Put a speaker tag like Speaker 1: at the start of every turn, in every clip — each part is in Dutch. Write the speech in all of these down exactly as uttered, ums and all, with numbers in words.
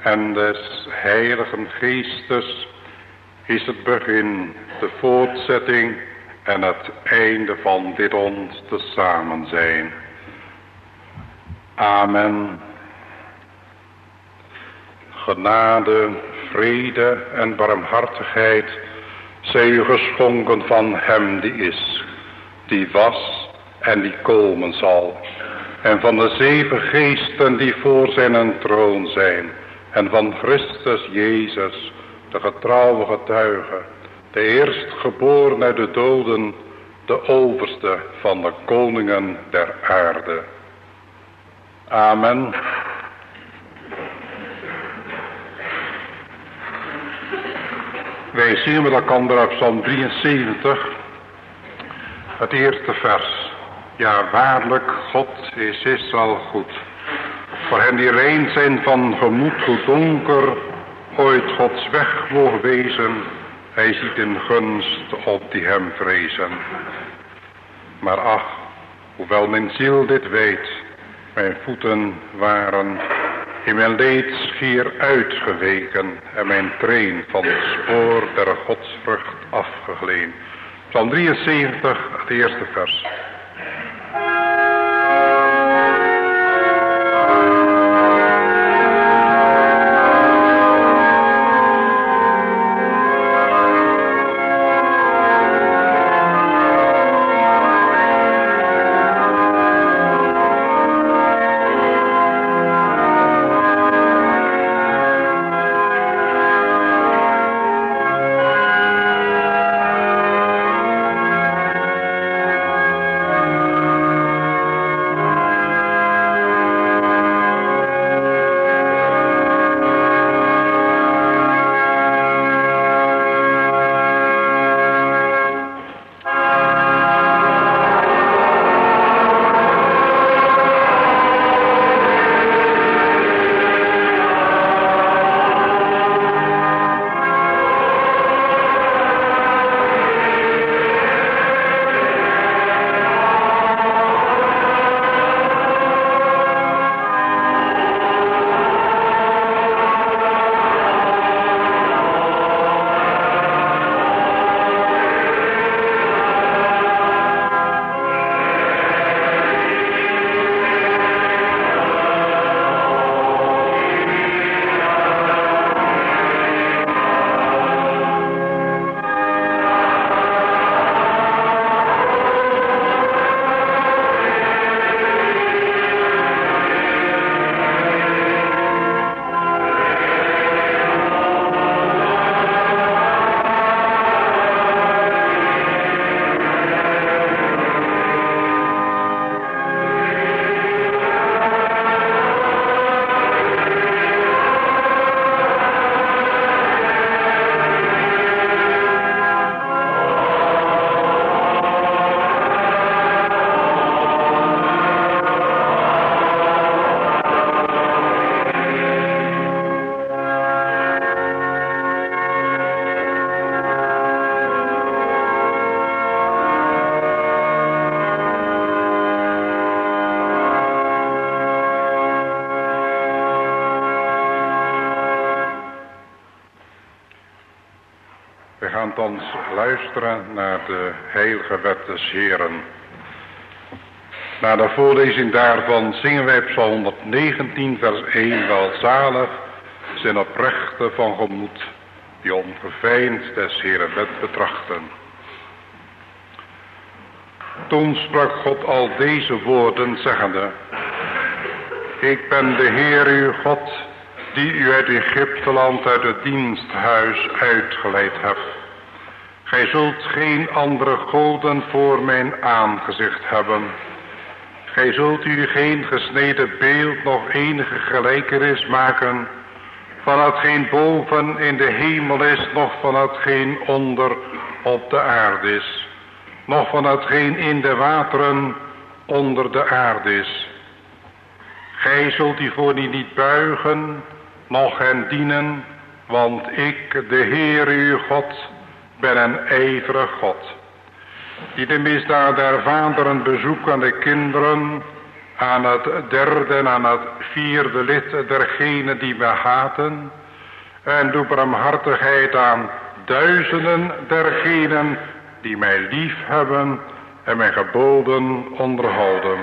Speaker 1: en des Heiligen Geestes is het begin, de voortzetting en het einde van dit ons te samen zijn. Amen. Genade, vrede en barmhartigheid zij u geschonken van hem die is, die was en die komen zal, en van de zeven geesten die voor zijn troon zijn, en van Christus Jezus, de getrouwe getuige, de eerstgeboren uit de doden, de overste van de koningen der aarde. Amen. Wij zien met elkaar op Psalm drieënzeventig, het eerste vers. Ja, waarlijk, God is Israël goed. Voor hen die rein zijn van gemoed, hoe donker ooit Gods weg mogen wezen, hij ziet in gunst op die hem vrezen. Maar ach, hoewel mijn ziel dit weet, mijn voeten waren in mijn leed schier uitgeweken en mijn treen van het spoor der godsvrucht afgegleed. Psalm drieënzeventig, het eerste vers. Thans luisteren naar de heilige wet des Heeren. Na de voorlezing daarvan zingen wij Psalm honderdnegentien vers één. Welzalig zijn oprechte van gemoed, die ongeveinsd des Heeren wet betrachten. Toen sprak God al deze woorden zeggende: Ik ben de Heer uw God, die u uit Egypteland uit het diensthuis uitgeleid hebt. Gij zult geen andere goden voor mijn aangezicht hebben. Gij zult u geen gesneden beeld nog enige gelijkenis maken van hetgeen boven in de hemel is, nog van hetgeen onder op de aarde is, nog van hetgeen in de wateren onder de aarde is. Gij zult u voor die niet buigen, noch hen dienen, want ik, de Heer uw God, ben een ijverig God, die de misdaad der vaderen bezoekt aan de kinderen aan het derde en aan het vierde lid dergenen die mij haten. En doe barmhartigheid aan duizenden dergenen die mij lief hebben en mijn geboden onderhouden.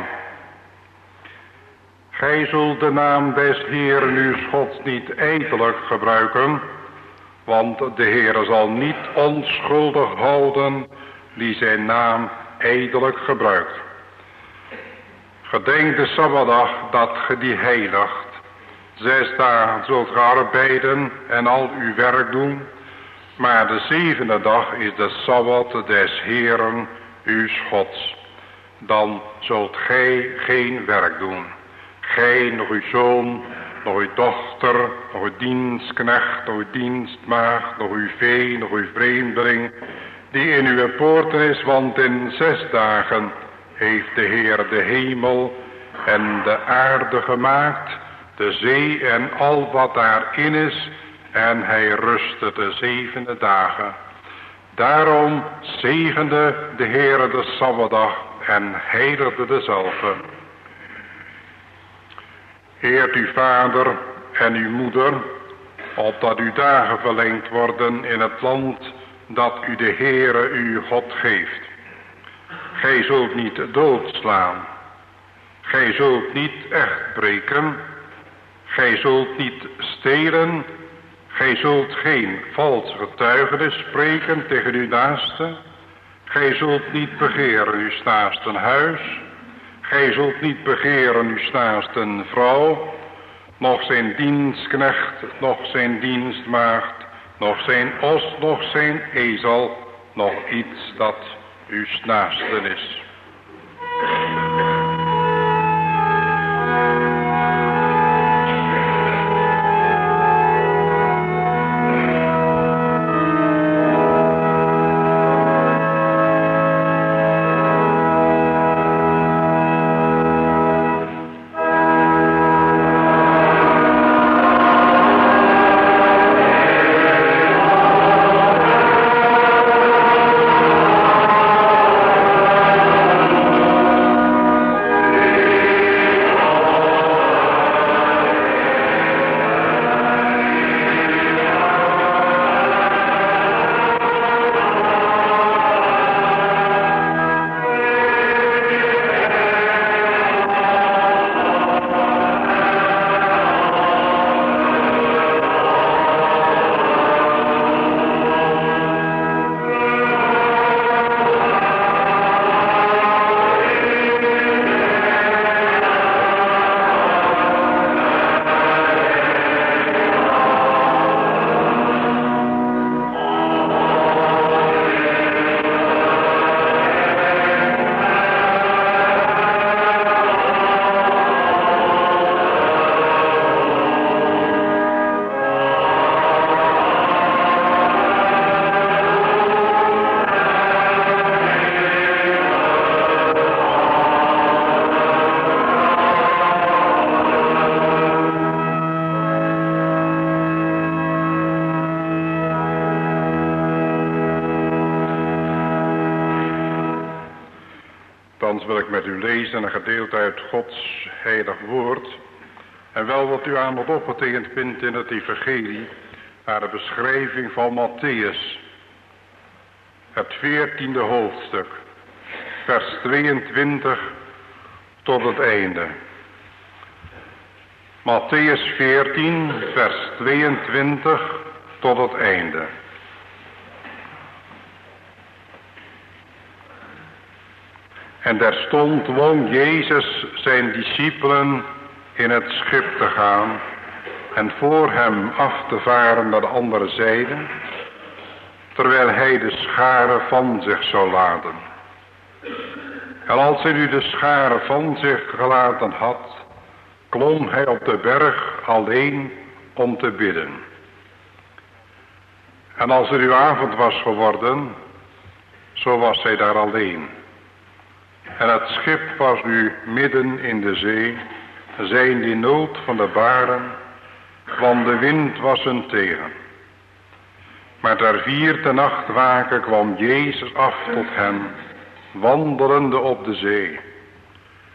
Speaker 1: Gij zult de naam des Heeren uw Gods niet ijdelijk gebruiken, want de Heere zal niet onschuldig houden die zijn naam ijdelijk gebruikt. Gedenk de Sabbatdag dat ge die heiligt. Zes dagen zult ge arbeiden en al uw werk doen, maar de zevende dag is de Sabbat des Heeren uw Gods. Dan zult gij geen werk doen. Gij, nog uw zoon, nog uw dochter, nog uw dienstknecht, nog uw dienstmaagd, nog uw vee, nog uw vreemdeling, die in uw poorten is, want in zes dagen heeft de Heer de hemel en de aarde gemaakt, de zee en al wat daarin is, en hij rustte de zevende dagen. Daarom zegende de Heere de Sabbatdag en heiligde dezelve. Eert uw vader en uw moeder, opdat uw dagen verlengd worden in het land dat u de Heere uw God geeft. Gij zult niet doodslaan. Gij zult niet echt breken. Gij zult niet stelen. Gij zult geen vals getuigenis spreken tegen uw naaste. Gij zult niet begeren uw naasten huis. Gij zult niet begeren uw naasten vrouw, nog zijn dienstknecht, nog zijn dienstmaagd, nog zijn os, nog zijn ezel, nog iets dat uw naasten is. Thans wil ik met u lezen een gedeelte uit Gods heilig woord. En wel wat u aan wat opgetekend vindt in het evangelie, naar de beschrijving van Matthäus. Het veertiende hoofdstuk, vers tweeëntwintig tot het einde. Matthäus veertien, vers tweeëntwintig tot het einde. En terstond dwong Jezus zijn discipelen in het schip te gaan en voor hem af te varen naar de andere zijde, terwijl hij de scharen van zich zou laten. En als hij nu de scharen van zich gelaten had, klom hij op de berg alleen om te bidden. En als er nu avond was geworden, zo was hij daar alleen. En het schip was nu midden in de zee, zij in die nood van de baren, want de wind was hun tegen. Maar ter vierde nachtwaken kwam Jezus af tot hen, wandelende op de zee.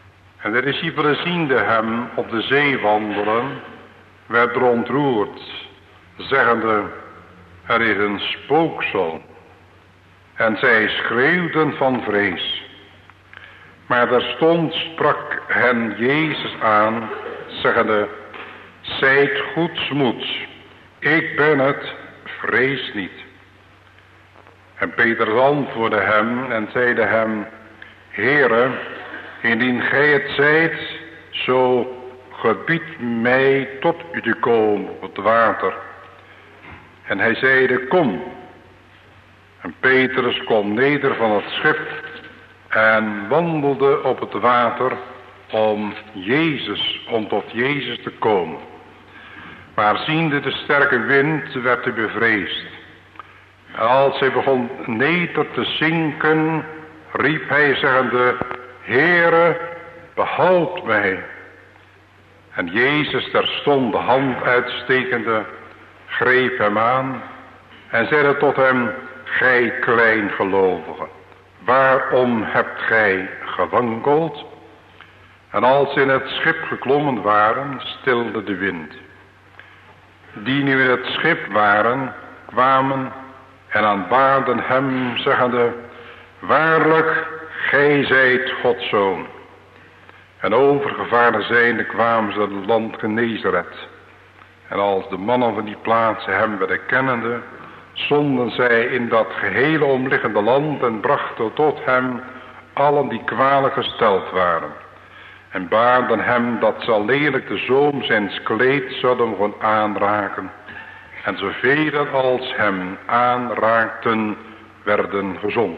Speaker 1: En de discipelen ziende hem op de zee wandelen, werden ontroerd, zeggende, er is een spooksel. En zij schreeuwden van vrees. Maar terstond sprak hen Jezus aan, zeggende, zijt goedsmoeds, ik ben het, vrees niet. En Petrus antwoordde hem en zeide hem, Heere, indien gij het zijt, zo gebied mij tot u te komen op het water. En hij zeide, kom. En Petrus kwam neder van het schip en wandelde op het water om Jezus, om tot Jezus te komen. Maar ziende de sterke wind werd hij bevreesd. En als hij begon neder te zinken, riep hij zeggende, Heere, behoud mij. En Jezus terstond de hand uitstekende, greep hem aan en zeide tot hem, gij kleingelovige, waarom hebt gij gewankeld? En als ze in het schip geklommen waren, stilde de wind. Die nu in het schip waren, kwamen en aanbaden hem, zeggende, waarlijk, gij zijt Gods zoon. En overgevaren zijnde kwamen ze het land Genezaret. En als de mannen van die plaatsen hem werden kennende, zonden zij in dat gehele omliggende land en brachten tot hem allen die kwalijk gesteld waren. En baarden hem dat ze alleenlijk de zoom zijns kleed zouden mogen aanraken. En zoveel als hem aanraakten, werden gezond.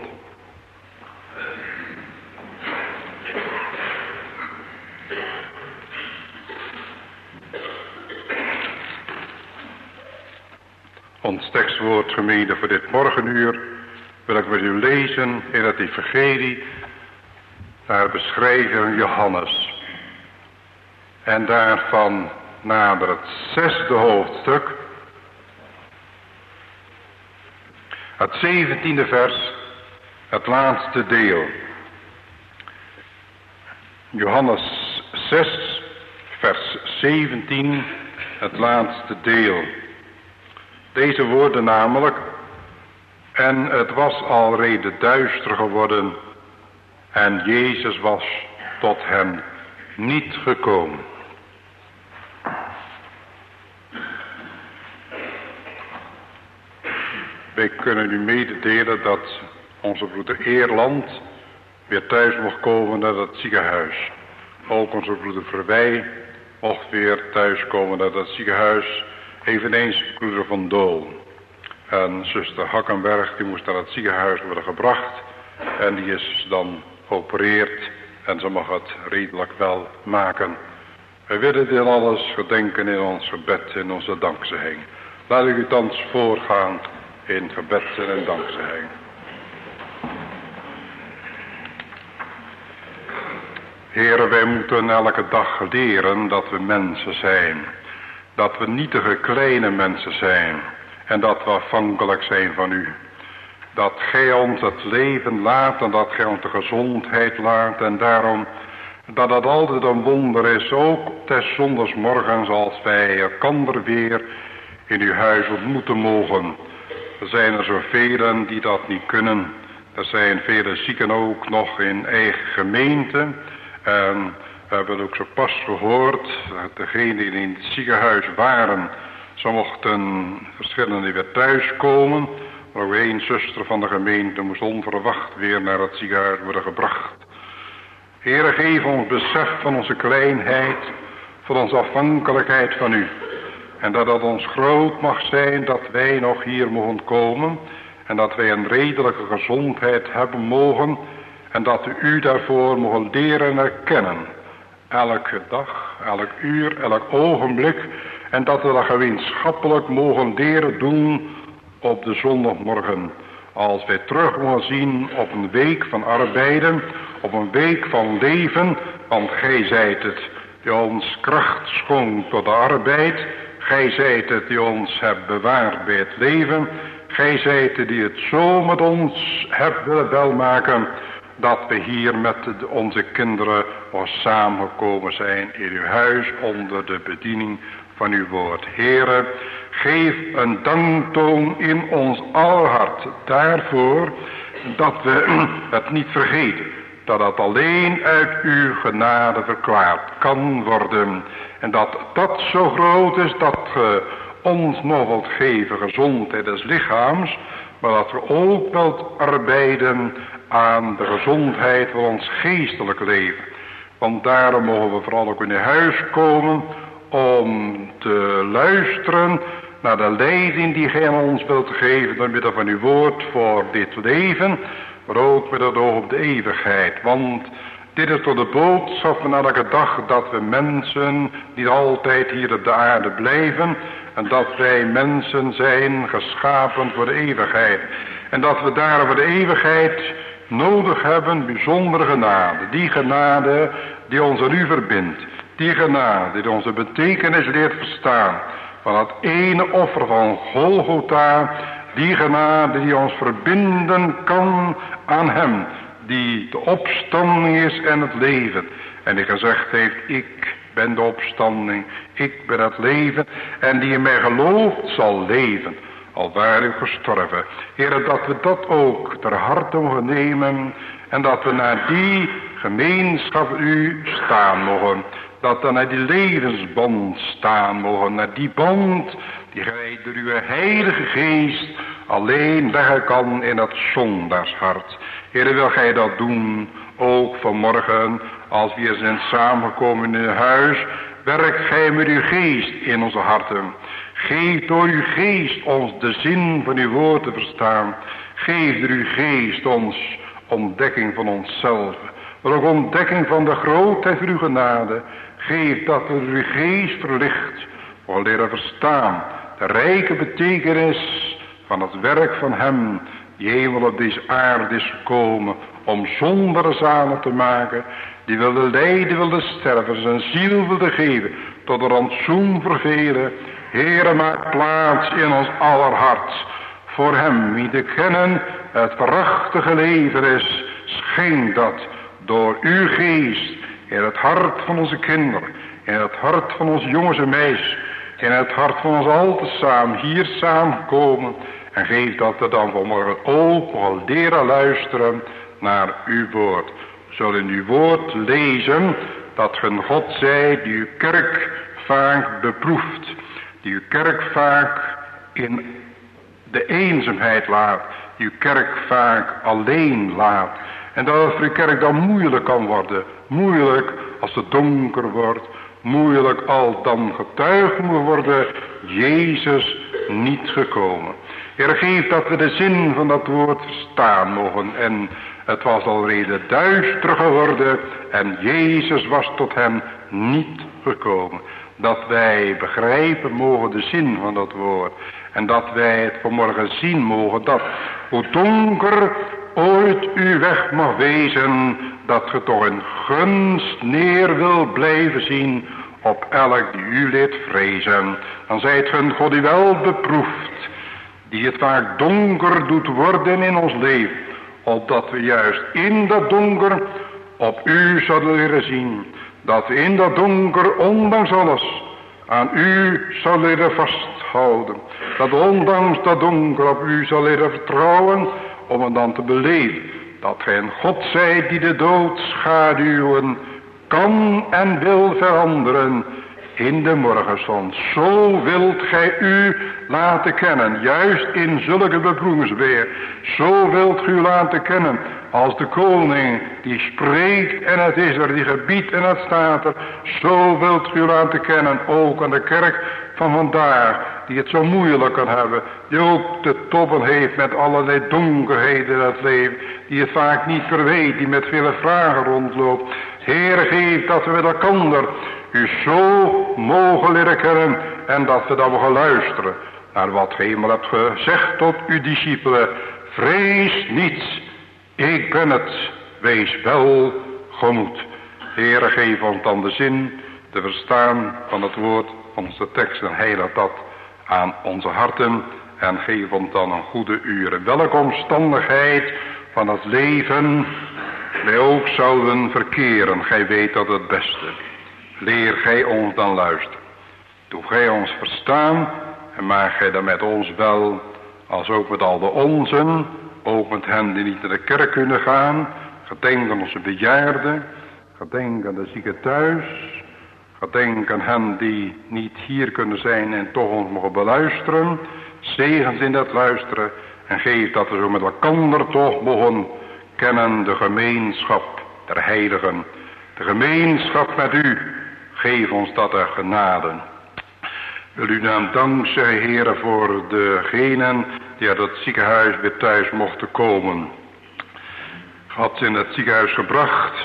Speaker 1: Ons tekstwoord, gemeente, voor dit morgenuur wil ik met u lezen in het evangelie naar beschrijving Johannes. En daarvan nader het zesde hoofdstuk, het zeventiende vers, het laatste deel. Johannes zes, vers zeventien, het laatste deel. Deze woorden namelijk, en het was alrede duister geworden, en Jezus was tot hen niet gekomen. Wij kunnen u mededelen dat onze broeder Eerland weer thuis mocht komen naar het ziekenhuis. Ook onze broeder Verwij mocht weer thuis komen naar het ziekenhuis. Eveneens broeder Van Dool. En zuster Hakkenberg, die moest naar het ziekenhuis worden gebracht. En die is dan geopereerd. En ze mag het redelijk wel maken. We willen dit alles gedenken in ons gebed, in onze dankzegging. Laat ik u thans voorgaan in gebed en dankzegging. Heren, wij moeten elke dag leren dat we mensen zijn. Dat we nietige kleine mensen zijn. En dat we afhankelijk zijn van u. Dat gij ons het leven laat en dat gij ons de gezondheid laat. En daarom dat het altijd een wonder is. Ook des zondagsmorgens als wij elkander weer in uw huis ontmoeten mogen. Er zijn er zoveel die dat niet kunnen. Er zijn vele zieken ook nog in eigen gemeente. En we hebben ook zo pas gehoord, degenen die in het ziekenhuis waren, ze mochten verschillende weer thuiskomen. Maar ook één zuster van de gemeente moest onverwacht weer naar het ziekenhuis worden gebracht. Heere, geef ons besef van onze kleinheid, van onze afhankelijkheid van u. En dat het ons groot mag zijn dat wij nog hier mogen komen. En dat wij een redelijke gezondheid hebben mogen. En dat we u daarvoor mogen leren en erkennen. Elke dag, elk uur, elk ogenblik. En dat we dat gemeenschappelijk mogen leren doen op de zondagmorgen. Als wij terug mogen zien op een week van arbeiden, op een week van leven. Want gij zijt het die ons kracht schonk tot de arbeid. Gij zijt het die ons hebt bewaard bij het leven. Gij zijt het die het zo met ons hebt willen welmaken, dat we hier met de, onze kinderen samengekomen zijn in uw huis onder de bediening van uw woord. Heere, geef een danktoon in ons aller hart daarvoor dat we het niet vergeten. Dat het alleen uit uw genade verklaard kan worden. En dat dat zo groot is dat ge ons nog wilt geven gezondheid des lichaams. Maar dat we ook wilt arbeiden aan de gezondheid van ons geestelijk leven. Want daarom mogen we vooral ook in uw huis komen om te luisteren naar de leiding die gij aan ons wilt geven door middel van uw woord voor dit leven, maar ook met het oog op de eeuwigheid. Want dit is toch de boodschap van elke dag, dat we mensen niet altijd hier op de aarde blijven en dat wij mensen zijn geschapen voor de eeuwigheid. En dat we daar voor de eeuwigheid nodig hebben bijzondere genade. Die genade die ons aan u verbindt. Die genade die onze betekenis leert verstaan. Van het ene offer van Golgotha. Die genade die ons verbinden kan aan hem. Die de opstanding is en het leven. En die gezegd heeft, ik ben de opstanding. Ik ben het leven. En die in mij gelooft zal leven. Al waar u gestorven. Heere, dat we dat ook ter harte mogen nemen. En dat we naar die gemeenschap u staan mogen. Dat we naar die levensband staan mogen. Naar die band die gij door uw heilige geest alleen leggen kan in het zondagshart. Heere, wil gij dat doen, ook vanmorgen, als we hier zijn samengekomen in uw huis. Werk gij met uw geest in onze harten. Geef door uw geest ons de zin van uw woord te verstaan. Geef door uw geest ons ontdekking van onszelf. Maar ook ontdekking van de grootheid van uw genade. Geef dat we door uw geest verlicht mogen leren verstaan. De rijke betekenis van het werk van hem die eenmaal op deze aarde is gekomen om zondere zalen te maken. Die wilde lijden, wilde sterven, zijn ziel wilde geven tot een rantsoen voor velen. Heere, maak plaats in ons aller hart voor hem wie te kennen het prachtige leven is. Schenk dat door uw geest in het hart van onze kinderen, in het hart van onze jongens en meisjes, in het hart van ons al tezamen hier samenkomen. En geef dat we dan vanmorgen ook al leren luisteren naar uw woord. We zullen in uw woord lezen dat een God zij die uw kerk vaak beproeft. Die uw kerk vaak in de eenzaamheid laat. Die uw kerk vaak alleen laat. En dat het voor uw kerk dan moeilijk kan worden. Moeilijk als het donker wordt. Moeilijk al dan getuigd moet worden. Jezus niet gekomen. Heer, geef dat we de zin van dat woord verstaan mogen. En het was alrede duister geworden. En Jezus was tot hem niet gekomen. Dat wij begrijpen mogen de zin van dat woord. En dat wij het vanmorgen zien mogen. Dat hoe donker ooit uw weg mag wezen. Dat ge toch een gunst neer wil blijven zien. Op elk die u leert vrezen. Dan zijt ge een God die wel beproeft. Die het vaak donker doet worden in ons leven. Opdat we juist in dat donker op u zouden leren zien. Dat we in dat donker, ondanks alles, aan u zal leren vasthouden. Dat ondanks dat donker op u zal leren vertrouwen, om het dan te beleven. Dat gij een God zijt die de doodschaduwen kan en wil veranderen in de morgenzon. Zo wilt gij u laten kennen, juist in zulke beproevingsweer. Zo wilt u laten kennen als de koning die spreekt en het is er, die gebiedt en het staat er. Zo wilt u laten kennen, ook aan de kerk van vandaag, die het zo moeilijk kan hebben. Die ook te toppen heeft met allerlei donkerheden in het leven. Die het vaak niet meer weet, die met vele vragen rondloopt. Heer, geef dat we met elkaar u zo mogen leren kennen. En dat we dan mogen luisteren naar wat ge eenmaal hebt gezegd tot uw discipelen. Vrees niets, ik ben het, wees wel gemoed. Heere, geef ons dan de zin te verstaan van het woord van onze tekst en heilig dat aan onze harten. En geef ons dan een goede uur. In welke omstandigheid van het leven wij ook zouden verkeren, gij weet dat het beste. Leer gij ons dan luisteren. Doe gij ons verstaan en maak gij dan met ons wel, als ook met al de onzen, ook met hen die niet naar de kerk kunnen gaan. Gedenk aan onze bejaarden, gedenk aan de zieken thuis, gedenk aan hen die niet hier kunnen zijn en toch ons mogen beluisteren. Zegens in dat luisteren en geef dat we zo met elkaar toch mogen kennen de gemeenschap der heiligen. De gemeenschap met u, geef ons dat er genade. Wil u naam dank zeggen, Heere, voor degenen die uit het ziekenhuis weer thuis mochten komen. Ge had ze in het ziekenhuis gebracht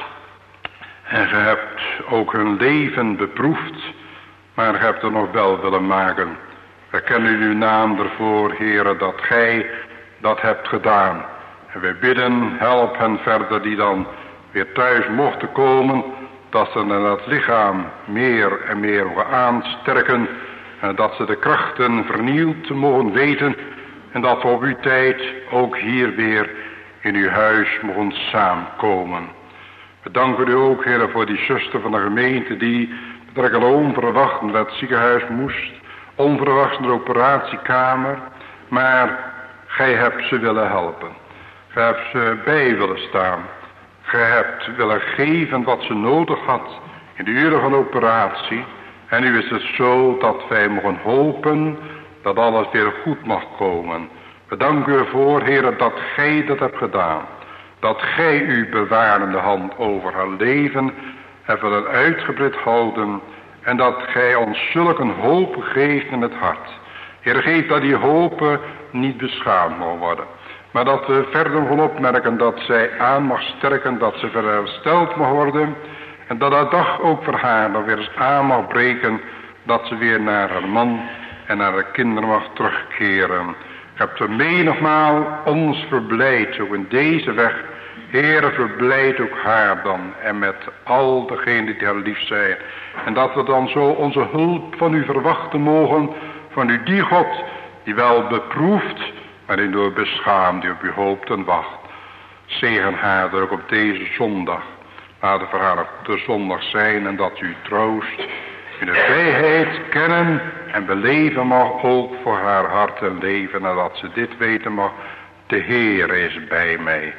Speaker 1: en ge hebt ook hun leven beproefd, maar ge hebt er nog wel willen maken. We kennen uw naam ervoor, Heere, dat gij dat hebt gedaan. En wij bidden, help hen verder die dan weer thuis mochten komen, dat ze naar het lichaam meer en meer mogen aansterken en dat ze de krachten vernieuwd mogen weten en dat we op uw tijd ook hier weer in uw huis mogen samenkomen. We danken u ook, Heer, voor die zuster van de gemeente die betrekkelijk onverwacht naar het ziekenhuis moest, onverwachts naar de operatiekamer, maar gij hebt ze willen helpen. Gij hebt ze bij willen staan. Gij hebt willen geven wat ze nodig had in de uren van de operatie. En nu is het zo dat wij mogen hopen dat alles weer goed mag komen. We danken u ervoor, Heer, dat gij dat hebt gedaan. Dat gij uw bewarende hand over haar leven hebt willen uitgebreid houden. En dat gij ons zulke hoop geeft in het hart. Heer, geef dat die hopen niet beschaamd mogen worden. Maar dat we verder mogen opmerken dat zij aan mag sterken, dat ze verder hersteld mag worden. En dat haar dag ook voor haar dan weer eens aan mag breken, dat ze weer naar haar man en naar haar kinderen mag terugkeren. Je hebt er menigmaal ons verblijd, ook in deze weg. Heere, verblijd ook haar dan en met al degenen die haar lief zijn. En dat we dan zo onze hulp van u verwachten mogen, van u die God die wel beproeft, maar die door beschaamd die op u hoopt en wacht. Zegen haar er ook op deze zondag. Laat het voor haar een goede zondag zijn en dat u troost in de vrijheid kennen en beleven mag ook voor haar hart en leven. En dat ze dit weten mag, de Heer is bij mij.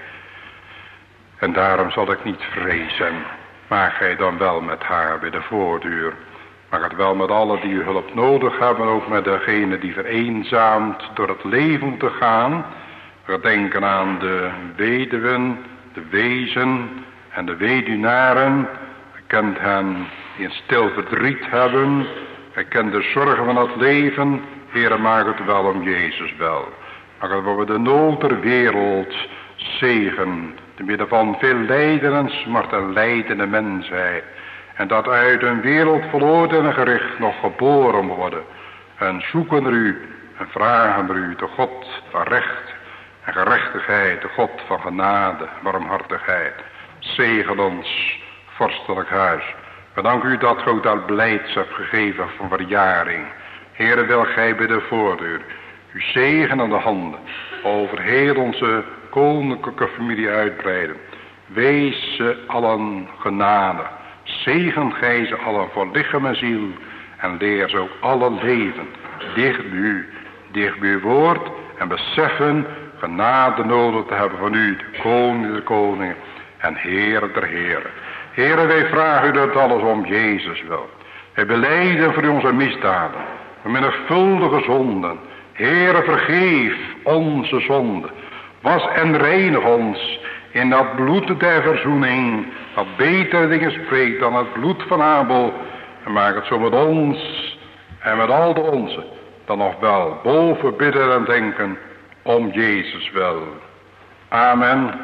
Speaker 1: En daarom zal ik niet vrezen. Maak gij dan wel met haar bij de voordeur. Maak het wel met allen die uw hulp nodig hebben. Ook met degenen die vereenzaamd door het leven moeten gaan. We denken aan de weduwen, de wezen en de weduwnaren. U kent hen die een stil verdriet hebben. U kent de zorgen van het leven. Heere, maak het wel om Jezus wel. Maak het wel met de nood der wereld zegen. Te midden van veel lijden en smart en lijdende mensheid. En dat uit een wereld verloren en gericht nog geboren worden. En zoeken er u en vragen er u de God van recht en gerechtigheid. De God van genade en barmhartigheid. Zegen ons vorstelijk huis. We danken u dat u ook dat blijdschap gegeven van verjaring. Heere, wil gij bij de voordeur uw zegen aan de handen over heel onze koninklijke familie uitbreiden. Wees ze allen genade. Zegen gij ze allen voor lichaam en ziel. En leer ze ook alle leven dicht bij u. Dicht bij uw woord. En beseffen genade nodig te hebben van u. De koning, de koningen. En Heer der Heren. Heere, wij vragen u dat alles om Jezus wil. Wij belijden voor u onze misdaden. Voor menigvuldige zonden. Heere, vergeef onze zonden. Was en reinig ons in dat bloed der verzoening, dat betere dingen spreekt dan het bloed van Abel. En maak het zo met ons en met al de onze, dan nog wel boven bidden en denken om Jezus wel. Amen.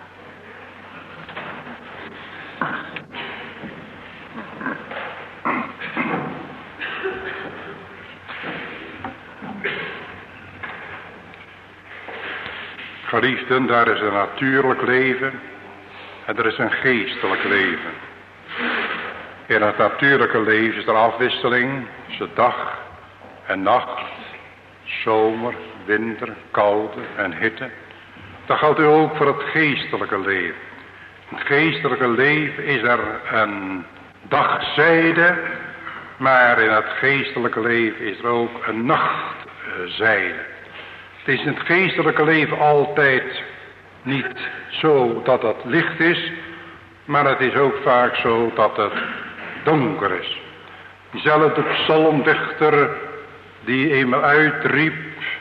Speaker 1: Geliefden, daar is een natuurlijk leven en er is een geestelijk leven. In het natuurlijke leven is er afwisseling tussen dag en nacht, zomer, winter, koude en hitte. Dat geldt ook voor het geestelijke leven. In het geestelijke leven is er een dagzijde, maar in het geestelijke leven is er ook een nachtzijde. Het is in het geestelijke leven altijd niet zo dat het licht is, maar het is ook vaak zo dat het donker is. Diezelfde psalmdichter die eenmaal uitriep: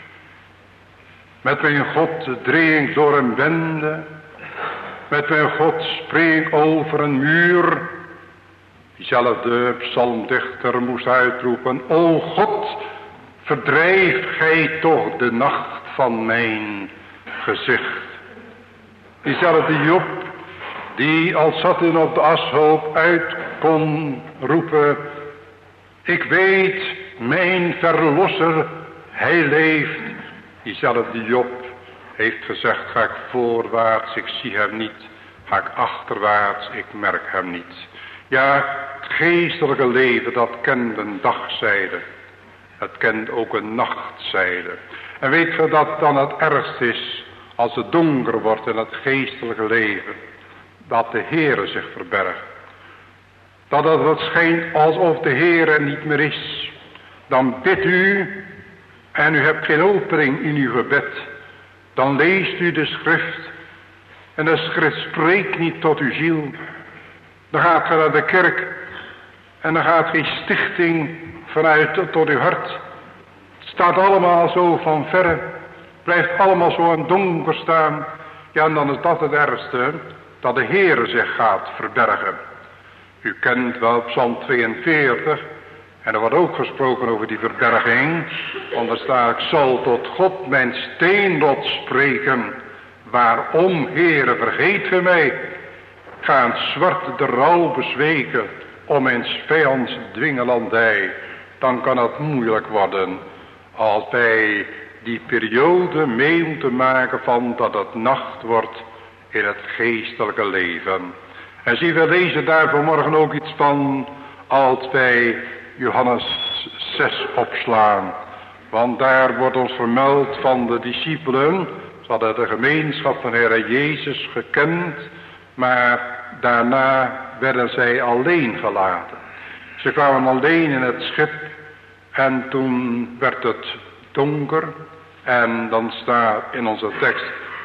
Speaker 1: met mijn God dreef ik door een wende, met mijn God spreek ik over een muur. Diezelfde psalmdichter moest uitroepen: o God, verdrijf gij toch de nacht van mijn gezicht. Diezelfde Job, die als zat in op de ashoop uit kon roepen: ik weet, mijn verlosser, hij leeft. Diezelfde Job heeft gezegd: ga ik voorwaarts, ik zie hem niet. Ga ik achterwaarts, ik merk hem niet. Ja, het geestelijke leven, dat kent een dagzijde. Het kent ook een nachtzijde. En weet je dat dan het ergst is, als het donker wordt in het geestelijke leven, dat de Heere zich verbergt. Dat het wat schijnt alsof de Heere niet meer is. Dan bidt u en u hebt geen opening in uw gebed. Dan leest u de schrift en de schrift spreekt niet tot uw ziel. Dan gaat u naar de kerk en dan gaat geen stichting vanuit tot, tot uw hart. Het staat allemaal zo van verre. Blijft allemaal zo in donker staan. Ja, en dan is dat het ergste, dat de Heere zich gaat verbergen. U kent wel Psalm tweeënveertig. En er wordt ook gesproken over die verberging. Want er staat: ik zal tot God mijn steenrot spreken. Waarom, Heere, vergeet ge mij? Ga een zwart de rouw bezweken om mijn vijands dwingelandij. Dan kan het moeilijk worden als wij die periode mee moeten maken van dat het nacht wordt in het geestelijke leven. En zie, we lezen daar vanmorgen ook iets van als wij Johannes zes opslaan. Want daar wordt ons vermeld van de discipelen. Ze hadden de gemeenschap van de Heer Jezus gekend, maar daarna werden zij alleen gelaten. Ze kwamen alleen in het schip en toen werd het donker. En dan staat in onze tekst: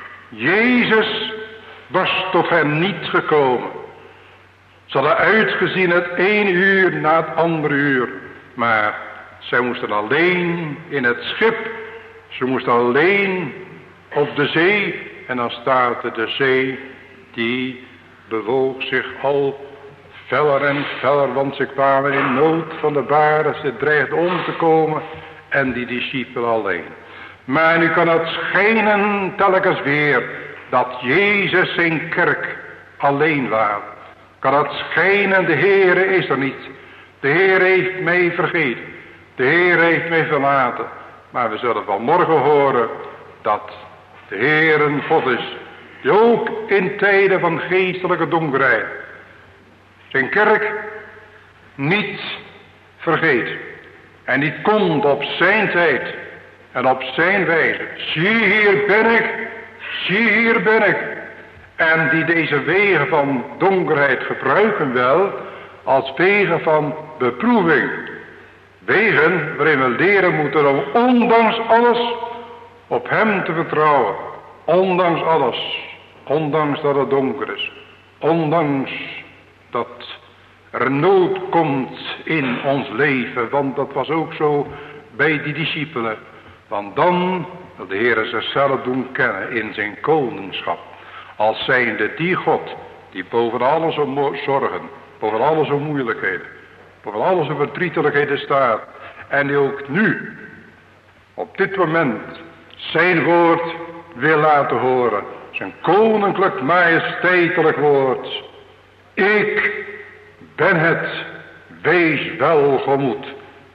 Speaker 1: Jezus was tot hen niet gekomen. Ze hadden uitgezien het ene uur na het andere uur. Maar zij moesten alleen in het schip. Ze moesten alleen op de zee. En dan staat er: de zee die bewoog zich al feller en feller. Want ze kwamen in nood van de baren. Ze dreigden om te komen. En die discipelen alleen. Maar nu kan het schijnen telkens weer dat Jezus zijn kerk alleen laat. Kan het schijnen, de Heere is er niet. De Heere heeft mij vergeten. De Heere heeft mij verlaten. Maar we zullen vanmorgen horen dat de Heere een God is. Die ook in tijden van geestelijke donkerheid zijn kerk niet vergeet. En die komt op zijn tijd en op zijn wijze. Zie, hier ben ik. Zie, hier ben ik. En die deze wegen van donkerheid gebruiken wel als wegen van beproeving. Wegen waarin we leren moeten om ondanks alles op hem te vertrouwen. Ondanks alles. Ondanks dat het donker is. Ondanks dat er nood komt in ons leven. Want dat was ook zo bij die discipelen. Want dan wil de Heer zichzelf doen kennen in zijn koningschap. Als zijnde die God die boven alle zo zorgen, boven alle zo moeilijkheden, boven alle zo verdrietelijkheden staat. En die ook nu, op dit moment, zijn woord wil laten horen. Zijn koninklijk majesteitelijk woord. Ik ben het, wees welgemoed,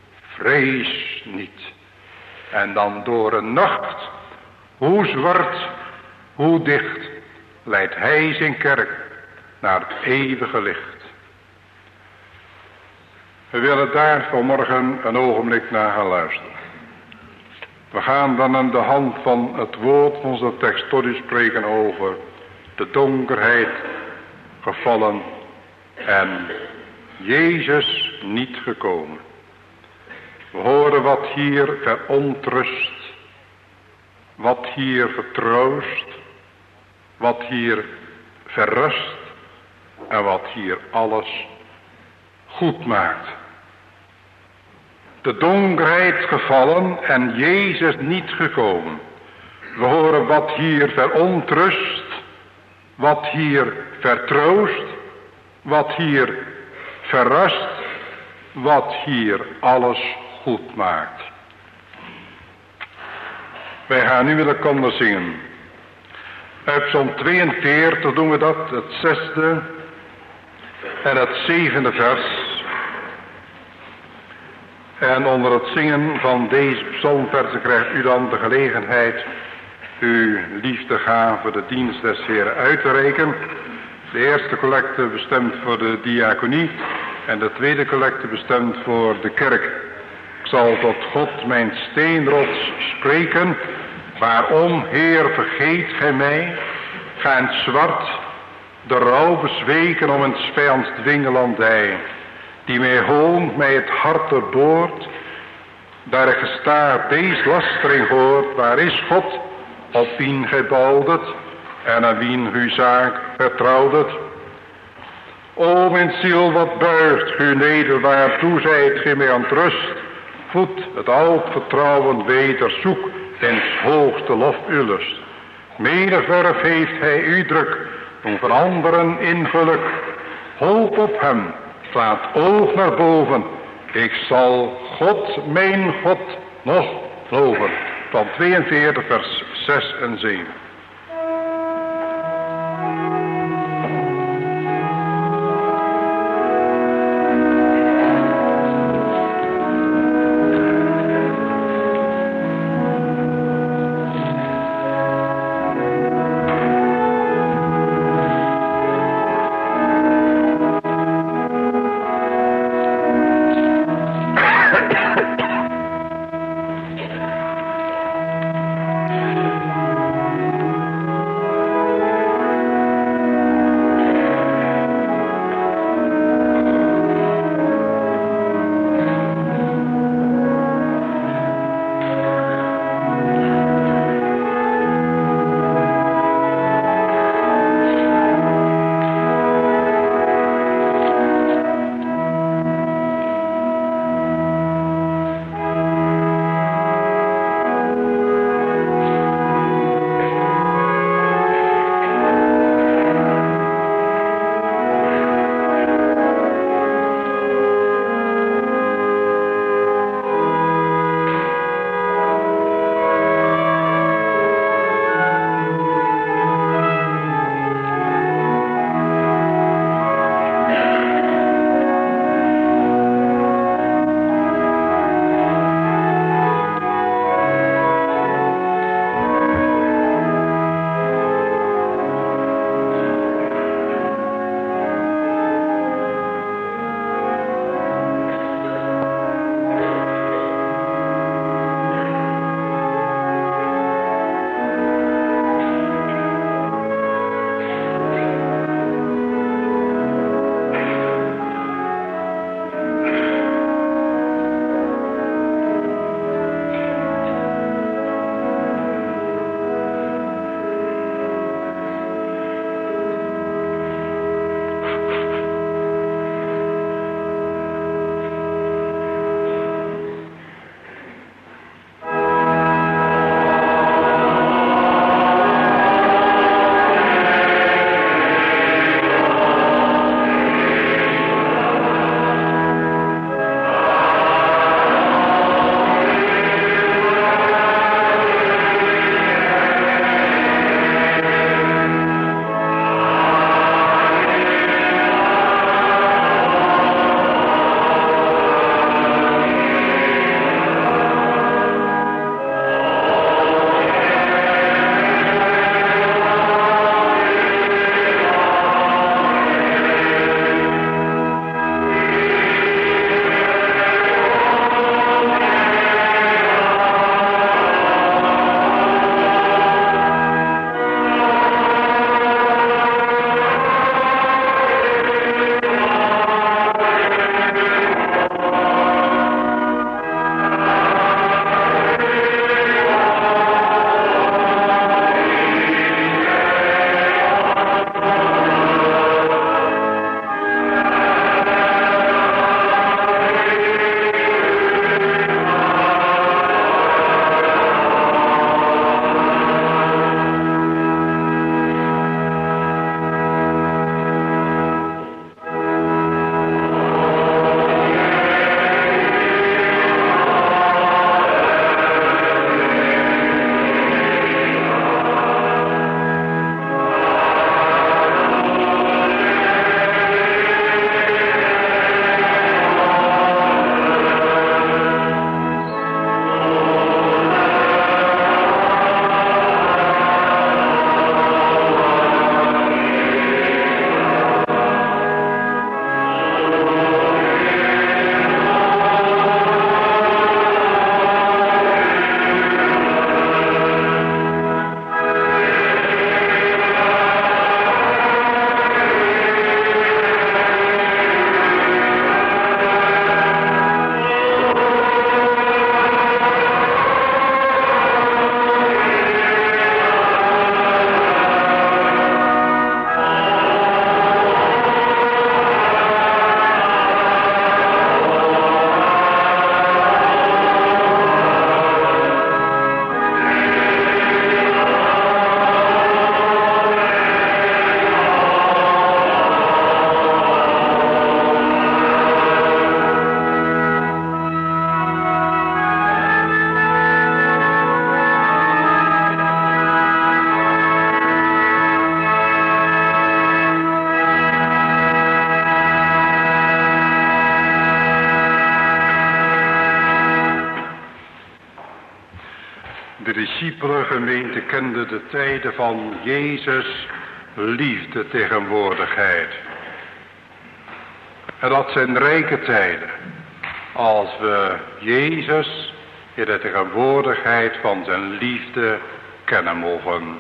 Speaker 1: vrees niet. En dan door een nacht, hoe zwart, hoe dicht, leidt hij zijn kerk naar het eeuwige licht. We willen daar vanmorgen een ogenblik naar gaan luisteren. We gaan dan aan de hand van het woord van onze tekst tot u spreken over de donkerheid gevallen en Jezus niet gekomen. We horen wat hier verontrust, wat hier vertroost, wat hier verrust en wat hier alles goed maakt. De donkerheid gevallen en Jezus niet gekomen. We horen wat hier verontrust, wat hier vertroost, wat hier verrast, wat hier alles goed maakt. Wij gaan nu willen konden zingen. Uit Psalm tweeënveertig doen we dat, het zesde en het zevende vers. En onder het zingen van deze psalmversen krijgt u dan de gelegenheid uw liefdegave, de dienst des Heeren, uit te reiken. De eerste collecte bestemd voor de diaconie en de tweede collecte bestemd voor de kerk. Ik zal tot God mijn steenrots spreken. Waarom, Heer, vergeet gij mij? Ga in het zwart de rouw bezweken om een vijands dwingelandij. Die mij hoont, mij het hart doorboort. Daar ik gestaar deze lastering hoort. Waar is God, op wien gij bouwdet en aan wien uw zaak vertrouwdet? O mijn ziel, wat buigt gij neder, waartoe zijt gij mij aan het rust? Voed het oud vertrouwen weder, zoek den hoogste lof uw lust. Menig verf heeft hij u druk, om van anderen in geluk. Hoop op hem, slaat oog naar boven, ik zal God, mijn God, nog loven. Van tweeënveertig vers zes en zeven. discipelen gemeente kenden de tijden van Jezus liefde tegenwoordigheid. En dat zijn rijke tijden. Als we Jezus in de tegenwoordigheid van zijn liefde kennen mogen.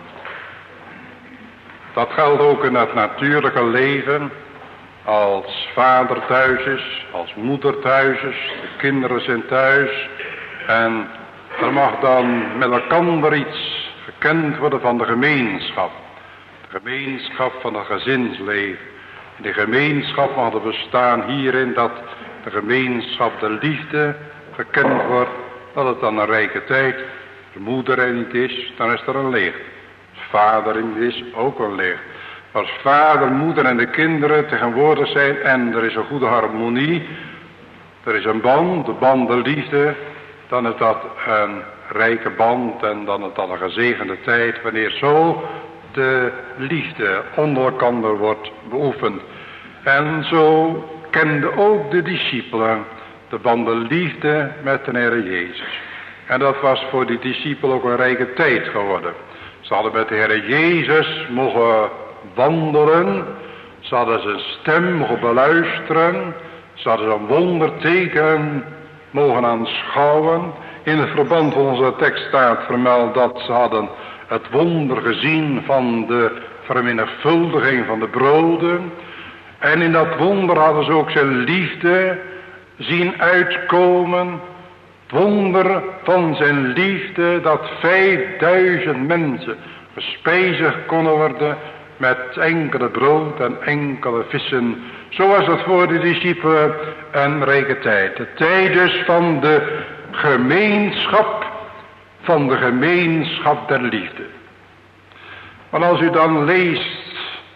Speaker 1: Dat geldt ook in het natuurlijke leven. Als vader thuis is, als moeder thuis is, de kinderen zijn thuis. En er mag dan met elkaar iets gekend worden van de gemeenschap. De gemeenschap van het gezinsleven. In de gemeenschap mag er bestaan hierin dat de gemeenschap de liefde gekend wordt. Dat het dan een rijke tijd, de moeder er niet is, dan is er een licht. Als vader er niet is, ook een licht. Als vader, moeder en de kinderen tegenwoordig zijn en er is een goede harmonie, er is een band, de band de liefde, dan is dat een rijke band en dan is dat een gezegende tijd wanneer zo de liefde onder elkaar wordt beoefend. En zo kenden ook de discipelen de band de liefde met de Heer Jezus. En dat was voor die discipelen ook een rijke tijd geworden. Ze hadden met de Heer Jezus mogen wandelen. Ze hadden zijn stem mogen beluisteren. Ze hadden zijn wonderteken mogen aanschouwen. In het verband van onze tekst staat vermeld dat ze hadden het wonder gezien van de vermenigvuldiging van de broden. En in dat wonder hadden ze ook zijn liefde zien uitkomen. Het wonder van zijn liefde dat vijfduizend mensen gespijzigd konden worden met enkele brood en enkele vissen. Zo was het voor de discipelen een rijke tijd. De tijd dus van de gemeenschap, van de gemeenschap der liefde. Maar als u dan leest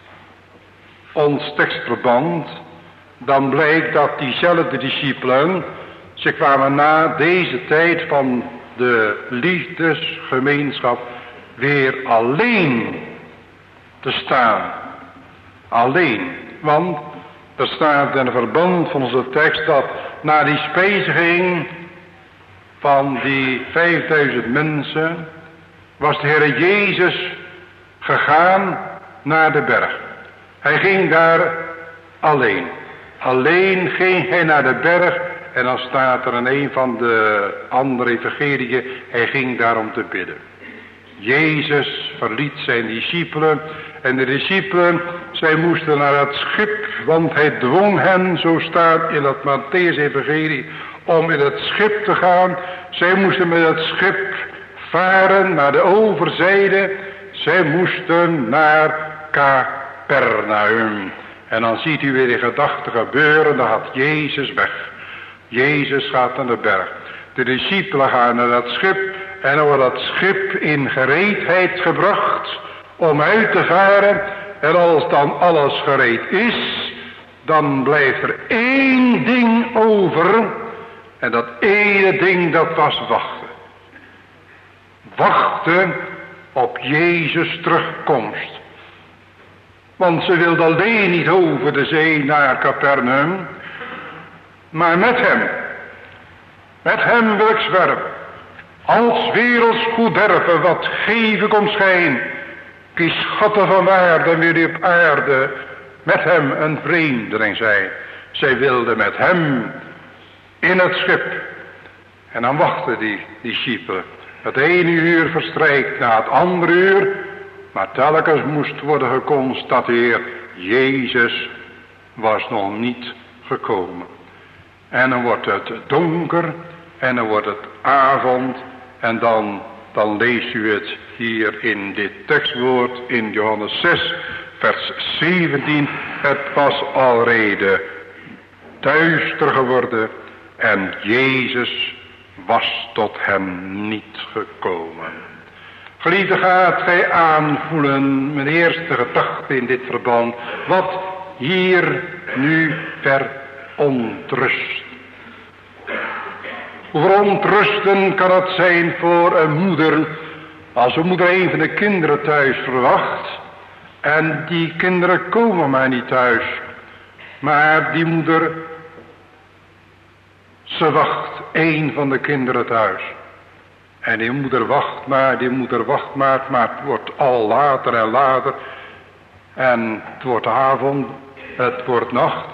Speaker 1: ons tekstverband, dan blijkt dat diezelfde discipelen, ze kwamen na deze tijd van de liefdesgemeenschap weer alleen te staan. Alleen. Want er staat in het verband van onze tekst dat na die spijziging van die vijfduizend mensen was de Heer Jezus gegaan naar de berg. Hij ging daar alleen. Alleen ging hij naar de berg en dan staat er in een van de andere evangeliën, hij ging daar om te bidden. Jezus verliet zijn discipelen en de discipelen, zij moesten naar het schip, want hij dwong hen, zo staat in het Mattheüs-evangelie, om in het schip te gaan. Zij moesten met het schip varen naar de overzijde, zij moesten naar Capernaum. En dan ziet u weer die gedachte gebeuren, dan gaat Jezus weg. Jezus gaat naar de berg. De discipelen gaan naar dat schip en dan wordt dat schip in gereedheid gebracht om uit te varen. En als dan alles gereed is, dan blijft er één ding over. En dat ene ding, dat was wachten. Wachten op Jezus' terugkomst. Want ze wilde alleen niet over de zee naar Capernaum, maar met hem. Met hem wil ik zwerven. Als werelds goed derven, wat geef ik om schijn. Kies schatten van waarde, wil hij op aarde met hem een vreemdeling zijn. Zij wilde met hem in het schip. En dan wachten die discipelen. Het ene uur verstrijkt na het andere uur. Maar telkens moest worden geconstateerd, Jezus was nog niet gekomen. En dan wordt het donker en dan wordt het avond en dan, dan leest u het hier in dit tekstwoord in Johannes zes vers zeventien. Het was alrede duister geworden en Jezus was tot hem niet gekomen. Geliefde, gaat gij aanvoelen, mijn eerste gedachte in dit verband, wat hier nu verontrust. Hoe verontrusten kan het zijn voor een moeder, als een moeder een van de kinderen thuis verwacht, en die kinderen komen maar niet thuis, maar die moeder, ze wacht een van de kinderen thuis. En die moeder wacht maar, die moeder wacht maar, maar het wordt al later en later. En het wordt avond, het wordt nacht.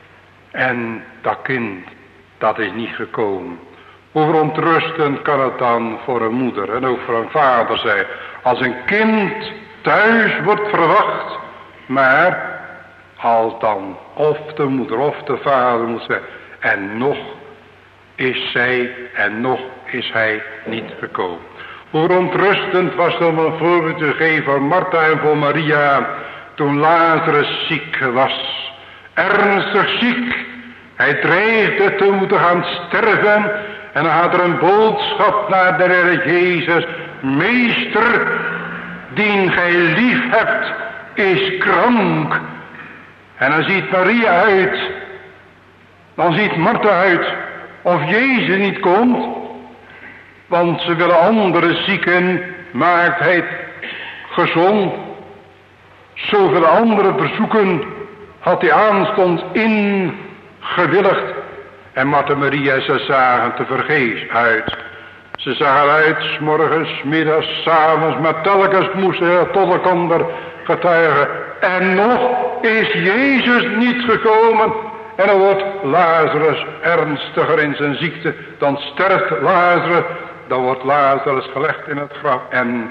Speaker 1: En dat kind, dat is niet gekomen. Hoe verontrustend kan het dan voor een moeder en ook voor een vader zijn. Als een kind thuis wordt verwacht, maar als dan of de moeder of de vader moet zeggen. En nog is zij en nog is hij niet gekomen. Hoe verontrustend was het om een voorbeeld te geven voor Martha en voor Maria. Toen Lazarus ziek was. Ernstig ziek. Hij dreigde te moeten gaan sterven. En dan had er een boodschap naar de Heer Jezus. Meester, dien gij lief hebt, is krank. En dan ziet Maria uit. Dan ziet Martha uit. Of Jezus niet komt. Want ze willen andere zieken. Maakt hij gezond. Zoveel andere verzoeken had hij aanstonds ingewilligd. En Martha en Maria, ze zagen te vergeefs uit. Ze zagen uit, 's morgens, 's middags, 's avonds, maar telkens moesten ze tot elkaar getuigen. En nog is Jezus niet gekomen. En dan wordt Lazarus ernstiger in zijn ziekte. Dan sterft Lazarus. Dan wordt Lazarus gelegd in het graf. En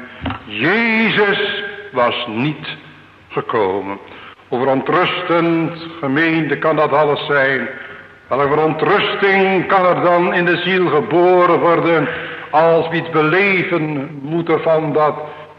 Speaker 1: Jezus was niet gekomen. Hoe verontrustend, gemeente, kan dat alles zijn. Welke verontrusting kan er dan in de ziel geboren worden, als we iets beleven moeten van dat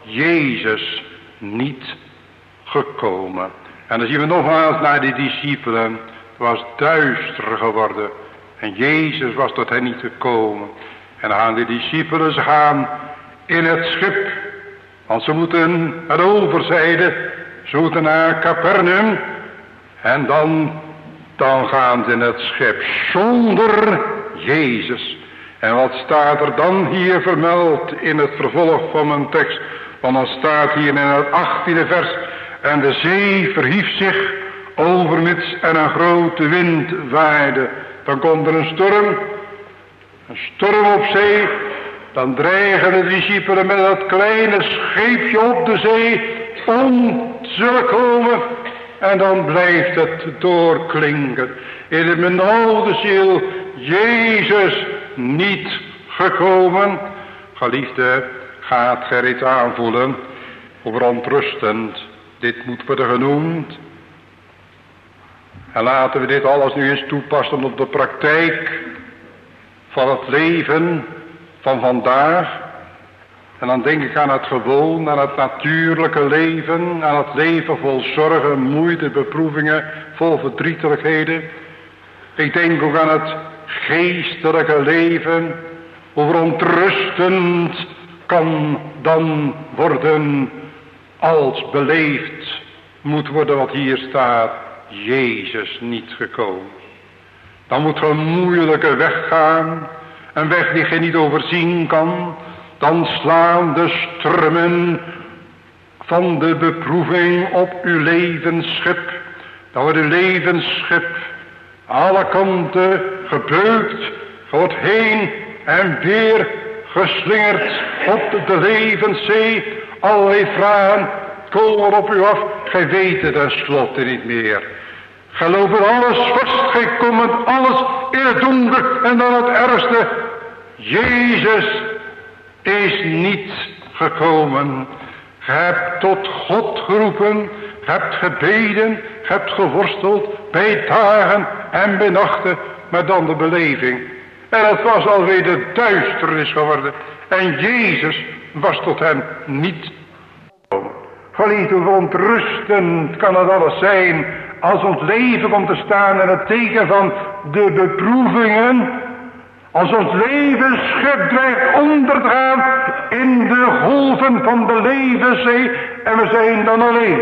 Speaker 1: Jezus niet gekomen. En dan zien we nogmaals naar die discipelen. Het was duister geworden en Jezus was tot hen niet gekomen. En dan gaan de discipelen, ze gaan in het schip, want ze moeten naar de overzijde, ze moeten naar Capernaum. En dan, dan gaan ze in het schip zonder Jezus. En wat staat er dan hier vermeld in het vervolg van mijn tekst? Want dan staat hier in het achttiende vers. En de zee verhief zich overmits en een grote wind waaide. Dan komt er een storm. Een storm op zee. Dan dreigen de discipelen met dat kleine scheepje op de zee om te zullen komen. En dan blijft het doorklinken. In de benauwde ziel, Jezus niet gekomen. Geliefde, gaat Gerrit aanvoelen hoe verontrustend dit moet worden genoemd. En laten we dit alles nu eens toepassen op de praktijk van het leven van vandaag. En dan denk ik aan het gewoon, aan het natuurlijke leven, aan het leven vol zorgen, moeite, beproevingen, vol verdrietelijkheden. Ik denk ook aan het geestelijke leven, hoe verontrustend kan dan worden als beleefd moet worden wat hier staat, Jezus niet gekomen. Dan moet er een moeilijke weg gaan, een weg die je niet overzien kan. Dan slaan de stormen van de beproeving op uw levensschip. Dan wordt uw levensschip alle kanten gebeukt, wordt heen en weer geslingerd op de levenszee. Allerlei vragen komen op u af. Gij weet het tenslotte niet meer. Gij loopt alles vast, gij komt alles in het donker en dan het ergste. Jezus is niet gekomen. Ge hebt tot God geroepen, ge hebt gebeden, ge hebt geworsteld bij dagen en bij nachten, maar dan de beleving. En het was alweer de duisternis geworden. En Jezus was tot hem niet gekomen. Geliefd, hoe verontrustend kan het alles zijn als ons leven komt te staan in het teken van de beproevingen. Als ons levensschip dreigt onder te gaan in de golven van de levenszee en we zijn dan alleen.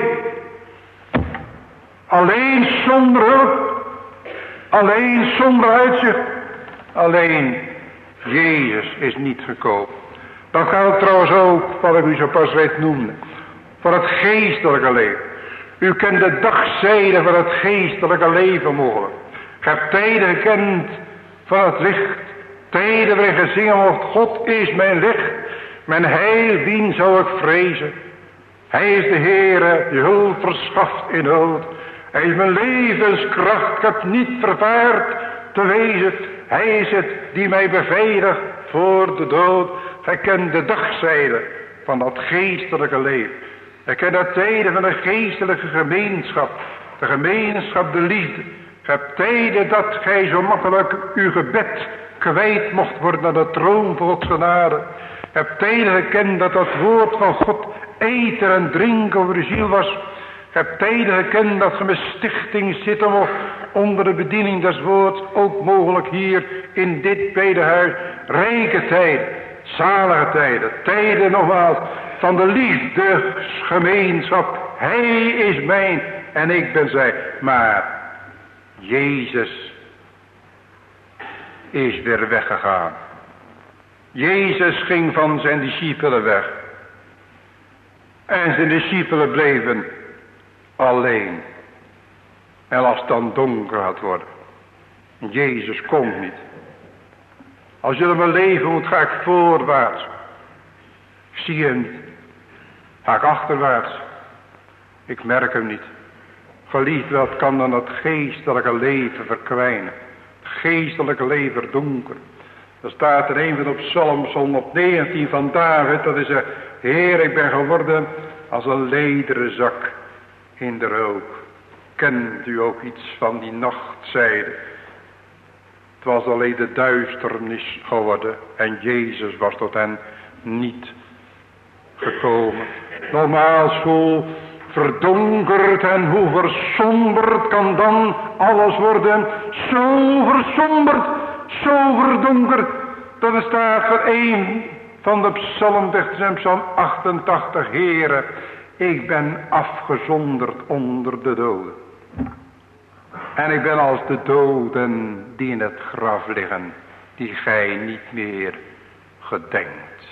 Speaker 1: Alleen zonder hulp, alleen zonder uitzicht, alleen Jezus is niet gekomen. Dat geldt trouwens ook, wat ik u zo pas weet noemde, voor het geestelijke leven. U kent de dagzijde van het geestelijke leven mogelijk. Ik heb tijden gekend van het licht Tijden waarin gezingen wordt, God is mijn licht, mijn heil, wien zou ik vrezen? Hij is de Heere, die hulp verschaft in nood. Hij is mijn levenskracht, ik heb niet vervaard te wezen. Hij is het die mij beveiligt voor de dood. Hij kent de dagzijde van dat geestelijke leven. Hij kent de tijden van de geestelijke gemeenschap. De gemeenschap, de liefde. Je hebt tijden dat gij zo makkelijk uw gebed kwijt mocht worden naar de troon van Gods genade. Je hebt tijden gekend dat dat woord van God eten en drinken over uw ziel was. Je hebt tijden gekend dat je met stichting zitten mocht onder de bediening des woords. Ook mogelijk hier in dit bedehuis. Rijke tijden, zalige tijden, tijden nogmaals van de liefdesgemeenschap. Hij is mijn en ik ben zij. Maar Jezus is weer weggegaan. Jezus ging van zijn discipelen weg. En zijn discipelen bleven alleen. En als het dan donker had worden. Jezus komt niet. Als jullie mijn leven moet, ga ik voorwaarts. Ik zie hem niet. Ga ik achterwaarts. Ik merk hem niet. Geliefd, wat kan dan het geestelijke leven verkwijnen? Het geestelijke leven verdonker. Er staat er een van op Psalm honderdnegentien van David. Dat is een Heer, ik ben geworden als een lederen zak in de rook. Kent u ook iets van die nachtzijde? Het was alleen de duisternis geworden. En Jezus was tot hen niet gekomen. Nogmaals, hoe verdonkerd en hoe versomberd kan dan alles worden. Zo versomberd, zo verdonkerd. Dat er staat voor een van de psalmdichters in psalm achtentachtig. Heere, ik ben afgezonderd onder de doden. En ik ben als de doden die in het graf liggen, die gij niet meer gedenkt.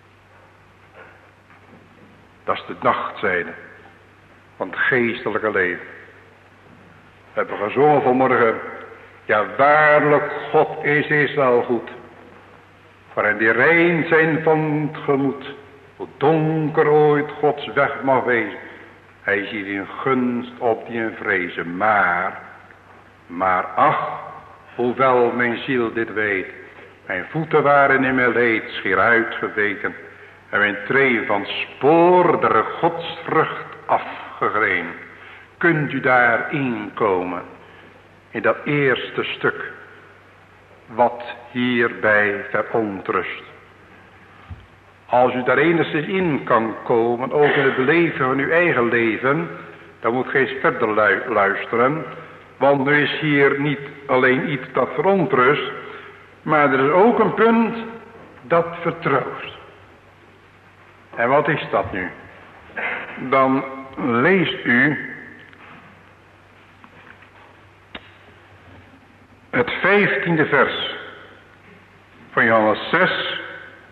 Speaker 1: Dat is de nachtzijde van het geestelijke leven. We hebben gezongen vanmorgen. Ja, waarlijk, God is Israël goed. Voor hen die rein zijn van het gemoed. Hoe donker ooit Gods weg mag wezen. Hij ziet in gunst op die in vrezen. Maar, maar ach, hoewel mijn ziel dit weet. Mijn voeten waren in mijn leed schier uitgeweken. En mijn tree van spoor der godsvrucht afgegreen. Kunt u daar inkomen? In dat eerste stuk. Wat hierbij verontrust. Als u daar enigszins in kan komen. Ook in het beleven van uw eigen leven. Dan moet gij eens verder luisteren. Want nu is hier niet alleen iets dat verontrust. Maar er is ook een punt dat vertroost. En wat is dat nu? Dan leest u het vijftiende vers van Johannes zes.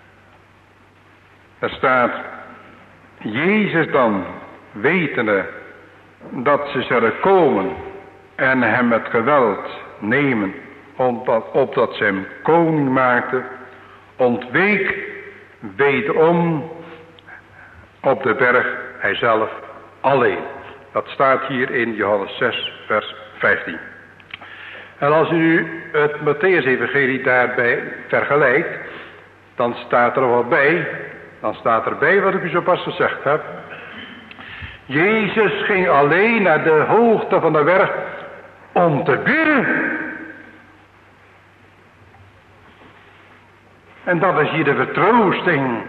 Speaker 1: Er staat, Jezus dan, wetende dat ze zullen komen en hem met geweld nemen, opdat, opdat ze hem koning maakten, ontweek wederom op de berg hij zelf alleen. Dat staat hier in Johannes zes vers vijftien. En als u het Mattheüs-evangelie daarbij vergelijkt, dan staat er wat bij. Dan staat erbij wat ik u zo pas gezegd heb. Jezus ging alleen naar de hoogte van de berg om te bidden. En dat is hier de vertroosting.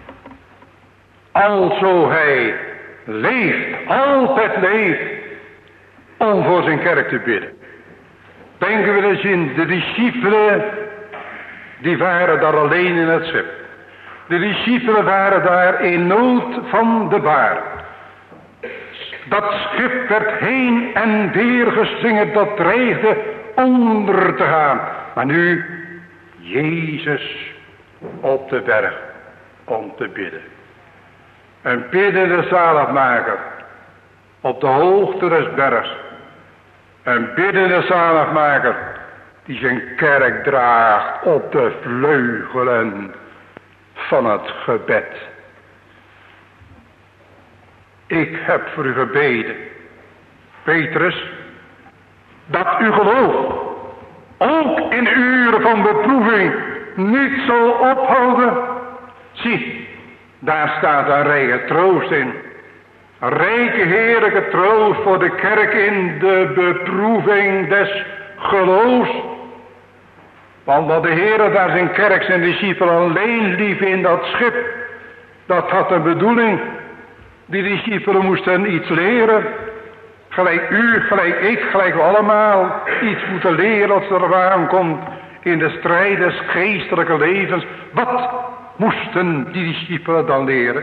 Speaker 1: Alzo hij leeft, altijd leeft, om voor zijn kerk te bidden. Denken we eens in de discipelen, die waren daar alleen in het schip. De discipelen waren daar in nood van de baar. Dat schip werd heen en weer geslingerd, dat dreigde onder te gaan. Maar nu, Jezus op de berg om te bidden. Een biddende zaligmaker op de hoogte des bergs. Een biddende zaligmaker die zijn kerk draagt op de vleugelen van het gebed. Ik heb voor u gebeden, Petrus, dat uw geloof ook in uren van beproeving niet zal ophouden. Zie, daar staat een rijke troost in. Een rijke heerlijke troost voor de kerk in de beproeving des geloofs. Want wat de Heer daar zijn kerk, zijn discipelen alleen lief in dat schip, dat had een bedoeling. Die discipelen moesten iets leren. Gelijk u, gelijk ik, gelijk we allemaal iets moeten leren als er aankomt in de strijd des geestelijke levens. Wat moesten die discipelen dan leren?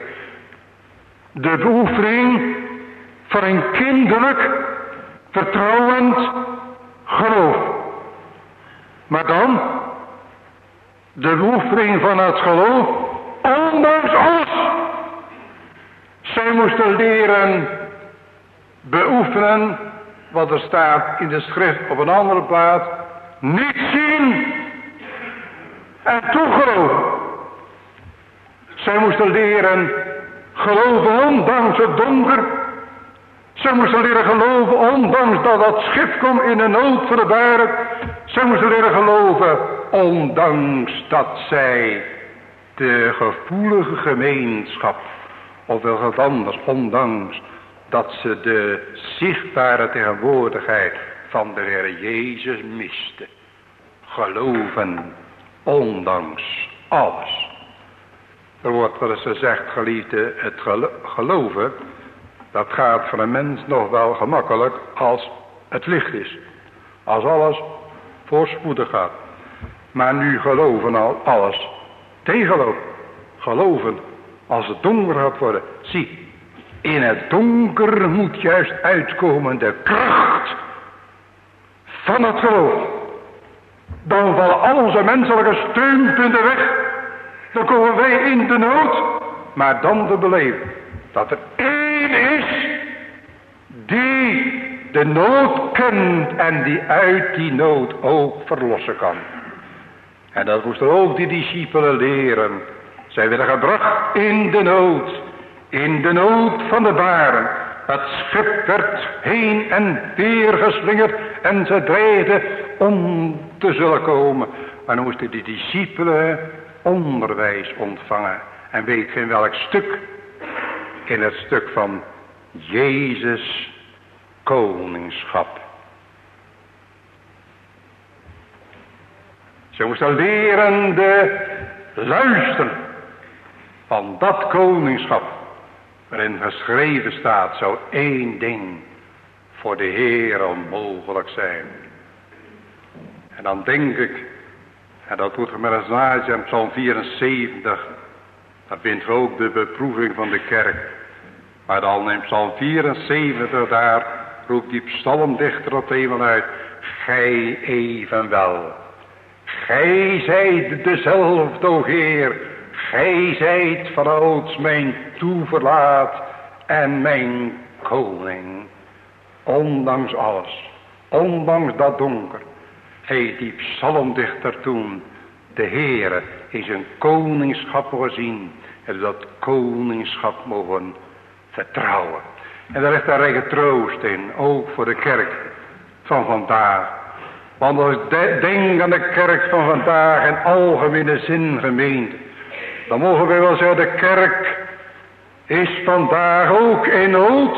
Speaker 1: De beoefening van een kinderlijk, vertrouwend geloof. Maar dan de beoefening van het geloof, ondanks alles. Zij moesten leren beoefenen wat er staat in de schrift op een andere plaats. Niet zien en toegeloven. Zij moesten leren geloven ondanks het donker. Zij moesten leren geloven ondanks dat dat schip komt in de nood voor de berg. Zij moesten leren geloven ondanks dat zij de gevoelige gemeenschap, of wel wat anders, ondanks dat ze de zichtbare tegenwoordigheid van de Heer Jezus misten. Geloven ondanks alles. Er wordt wel eens gezegd, geliefde, het gelo geloven, dat gaat voor een mens nog wel gemakkelijk als het licht is. Als alles voorspoedig gaat. Maar nu geloven al alles tegenloopt. Geloven als het donker gaat worden. Zie, in het donker moet juist uitkomen de kracht van het geloof. Dan vallen al onze menselijke steunpunten weg. Dan komen wij in de nood. Maar dan te beleven dat er één is die de nood kent en die uit die nood ook verlossen kan. En dat moesten ook die discipelen leren. Zij werden gebracht in de nood. In de nood van de baren. Het schip werd heen en weer geslingerd. En ze dreigden om te zullen komen. Maar dan moesten die discipelen onderwijs ontvangen. En weet geen welk stuk. In het stuk van Jezus koningschap. Ze moesten leren de luisteren van dat koningschap. Waarin geschreven staat, zou één ding voor de Heer onmogelijk zijn. En dan denk ik, en dat doet met een naadje in Psalm vierenzeventig. Dat vindt ook de beproeving van de kerk. Maar dan in Psalm vierenzeventig, daar roept die psalmdichter op eenmaal uit. Gij evenwel. Gij zijt dezelfde, o Heer. Gij zijt vanouds mijn toeverlaat en mijn koning. Ondanks alles. Ondanks dat donker. Heeft die psalmdichter toen de Heere in zijn koningschap gezien. En dat koningschap mogen vertrouwen. En daar ligt daar rijke troost in. Ook voor de kerk van vandaag. Want als ik de, denk aan de kerk van vandaag in algemene zin gemeente. Dan mogen wij wel zeggen, de kerk is vandaag ook in nood.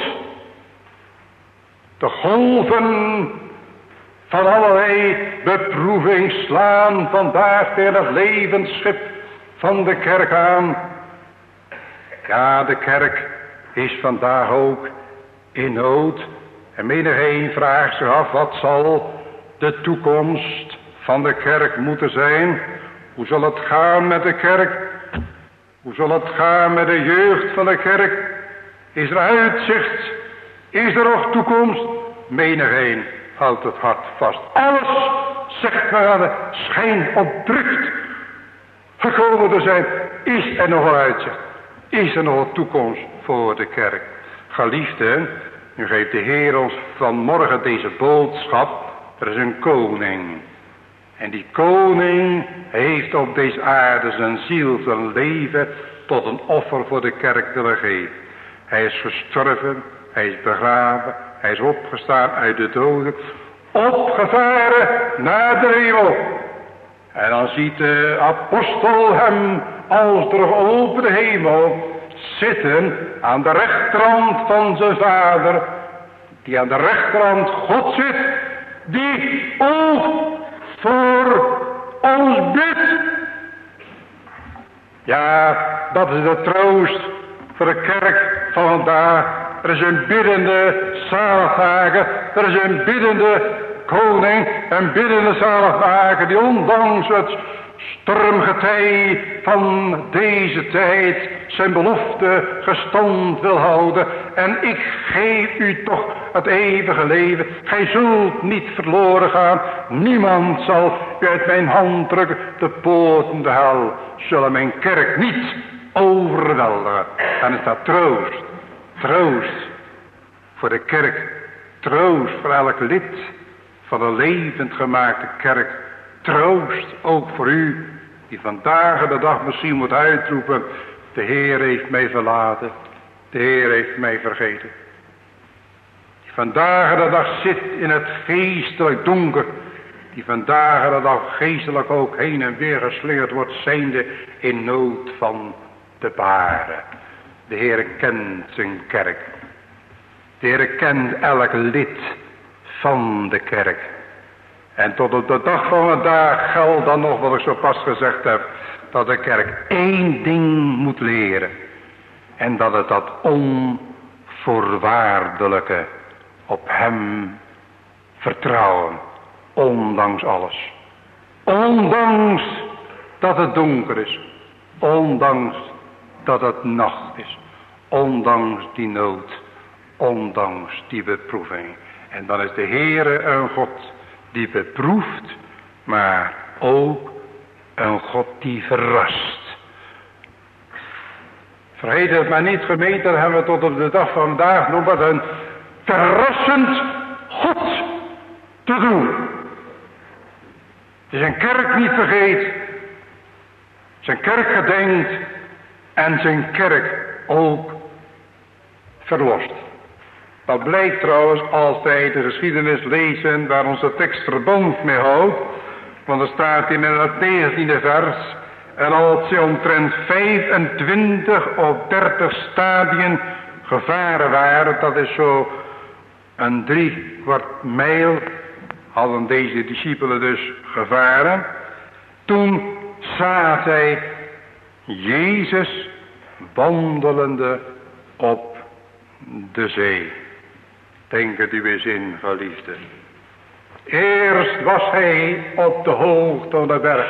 Speaker 1: De golven van allerlei beproeving slaan vandaag tegen het levensschip van de kerk aan. Ja, de kerk is vandaag ook in nood. En menigeen vraagt zich af, wat zal de toekomst van de kerk moeten zijn? Hoe zal het gaan met de kerk? Hoe zal het gaan met de jeugd van de kerk? Is er uitzicht? Is er nog toekomst? Menigeen houdt het hart vast. Alles, zegt men, schijnt op drift gekomen te zijn. Is er nog een uitzicht? Is er nog een toekomst voor de kerk? Geliefden, nu geeft de Heer ons vanmorgen deze boodschap. Er is een koning. En die koning heeft op deze aarde zijn ziel, zijn leven tot een offer voor de kerk willen geven. Hij is gestorven, hij is begraven, hij is opgestaan uit de doden, opgevaren naar de hemel. En dan ziet de apostel hem als de geopende hemel zitten aan de rechterhand van zijn vader, die aan de rechterhand God zit, die ook voor ons bidt. Ja, dat is de troost voor de kerk van vandaag. Er is een biddende zaligmaker, er is een biddende koning, een biddende zaligmaker die ondanks het stormgetij van deze tijd zijn belofte gestand wil houden. En ik geef u toch het eeuwige leven. Gij zult niet verloren gaan. Niemand zal u uit mijn hand drukken. De poorten de hel zullen mijn kerk niet overweldigen. En is dat troost. Troost voor de kerk. Troost voor elk lid van de levend gemaakte kerk. Troost ook voor u die vandaag de dag misschien moet uitroepen: de Heer heeft mij verlaten, de Heer heeft mij vergeten. Die vandaag de dag zit in het geestelijk donker, die vandaag de dag geestelijk ook heen en weer geslingerd wordt, zijnde in nood van te baren. De Heer kent zijn kerk. De Heer kent elk lid van de kerk. En tot op de dag van vandaag geldt dan nog wat ik zo pas gezegd heb, dat de kerk één ding moet leren. En dat het dat onvoorwaardelijke op hem vertrouwen, ondanks alles. Ondanks dat het donker is, ondanks dat het nacht is, ondanks die nood, ondanks die beproeving. En dan is de Heere een God die beproeft, maar ook een God die verrast. Vergeet het maar niet, gemeente, dat hebben we tot op de dag van vandaag nog wat een verrassend God te doen. Die zijn kerk niet vergeet, zijn kerk gedenkt en zijn kerk ook verlost. Dat blijkt trouwens als wij de geschiedenis lezen waar onze tekst verband mee houdt. Want er staat in het negentiende vers: en als ze omtrent vijfentwintig of dertig stadien gevaren waren, dat is zo een drie kwart mijl, hadden deze discipelen dus gevaren. Toen zagen zij Jezus wandelende op de zee. Denk het u eens in, geliefde. Eerst was hij op de hoogte van de berg,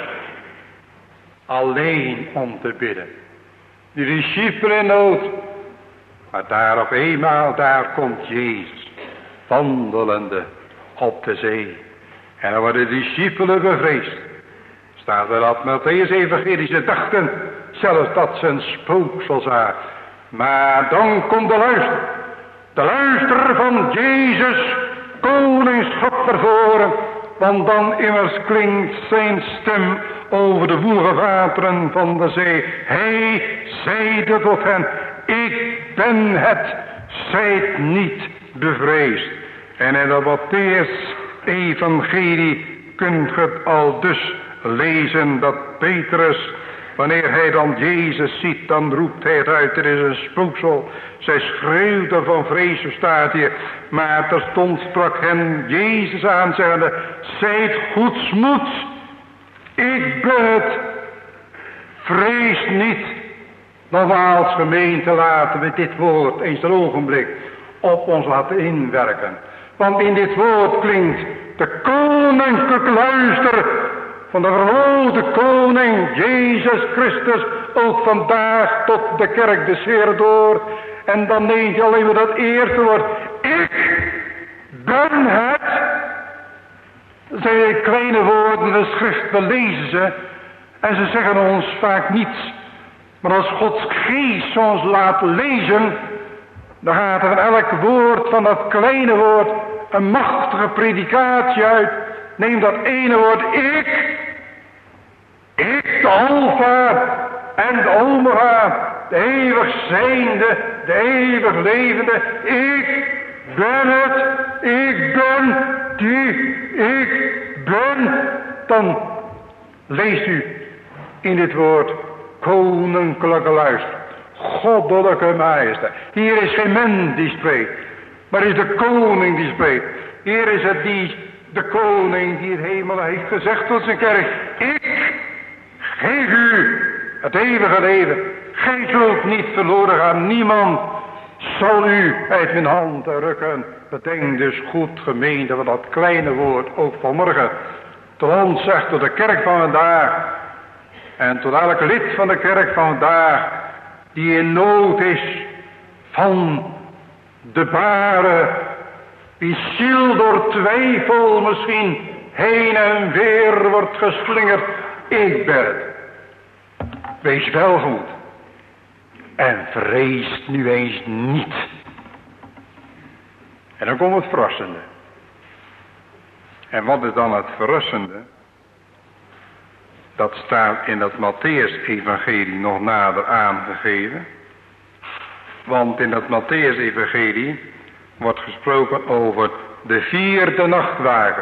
Speaker 1: alleen om te bidden. De discipelen in nood. Maar daar op eenmaal, daar komt Jezus, wandelende op de zee. En dan worden de discipelen bevreesd. Staat er dat Mattheüs evangelie, ze dachten zelfs dat ze een spooksel zagen. Maar dan komt de luister. De luister van Jezus koningschap naar voren. Want dan immers klinkt zijn stem over de woelige wateren van de zee. Hij zeide tot hen: ik ben het, zijt niet bevreesd. En in de Mattheüs evangelie kunt ge het al dus lezen dat Petrus, wanneer hij dan Jezus ziet, dan roept hij het uit: er is een spooksel. Zij schreeuwde van vrees, staat hier. Maar terstond sprak hen Jezus aan, zeggende: zijt goedsmoeds, ik ben het, vrees niet. Nogmaals, gemeente, laten we dit woord eens een ogenblik op ons laten inwerken. Want in dit woord klinkt de koninklijke luister van de verhoogde koning Jezus Christus ook vandaag tot de kerk des Heeren door. En dan neemt hij alleen maar dat eerste woord: ik ben het. Dat zijn kleine woorden, de schrift, we lezen ze en ze zeggen ons vaak niets. Maar als Gods geest ons laat lezen, dan gaat er van elk woord van dat kleine woord een machtige predikatie uit. Neem dat ene woord, ik. Ik, de Alfa en de Omega, de eeuwig zijnde, de eeuwig levende. Ik ben het, ik ben die, ik ben. Dan leest u in dit woord koninklijke luister, goddelijke majesteit. Hier is geen mens die spreekt, maar is de koning die spreekt. Hier is het die, de koning die het hemel heeft gezegd tot zijn kerk. Ik geef u het eeuwige leven. Gij zult niet verloren gaan. Niemand zal u uit mijn hand rukken. Bedenk dus goed, gemeente, wat dat kleine woord ook vanmorgen tot ons zegt, tot de kerk van vandaag. En tot elk lid van de kerk van vandaag, die in nood is van de bare, die ziel door twijfel misschien heen en weer wordt geslingerd. Ik ben het. Wees welgemoed. En vrees nu eens niet. En dan komt het verrassende. En wat is dan het verrassende? Dat staat in dat Matthäus-evangelie nog nader aangegeven. Want in dat Matthäus-evangelie wordt gesproken over de vierde nachtwagen.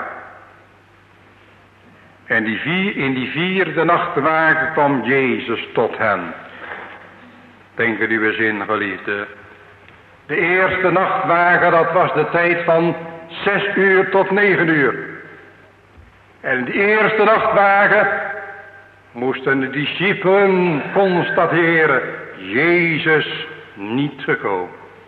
Speaker 1: En die vier, in die vierde nachtwagen kwam Jezus tot hen. Denk er uw zin, geliefde. De eerste nachtwagen, dat was de tijd van zes uur tot negen uur. En in de eerste nachtwagen moesten de discipelen constateren, Jezus niet gekomen.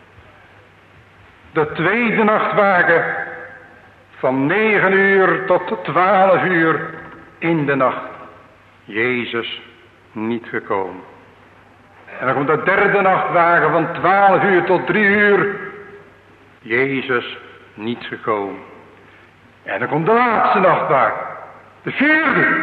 Speaker 1: De tweede nachtwagen, van negen uur tot twaalf uur in de nacht, Jezus niet gekomen. En dan komt de derde nachtwagen, van twaalf uur tot drie uur, Jezus niet gekomen. En dan komt de laatste nachtwagen, de vierde,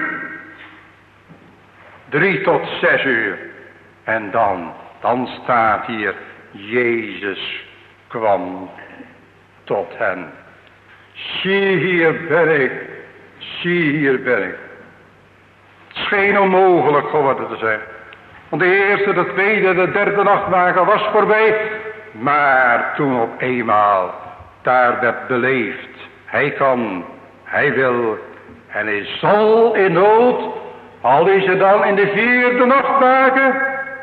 Speaker 1: drie tot zes uur. En dan, dan staat hier, Jezus kwam tot hen. Zie, hier ben ik, zie, hier ben ik. Het is geen onmogelijk geworden te zijn. Want de eerste, de tweede, de derde nachtwagen was voorbij. Maar toen op eenmaal, daar werd beleefd. Hij kan, hij wil en hij zal in nood. Al is het dan in de vierde nachtwagen.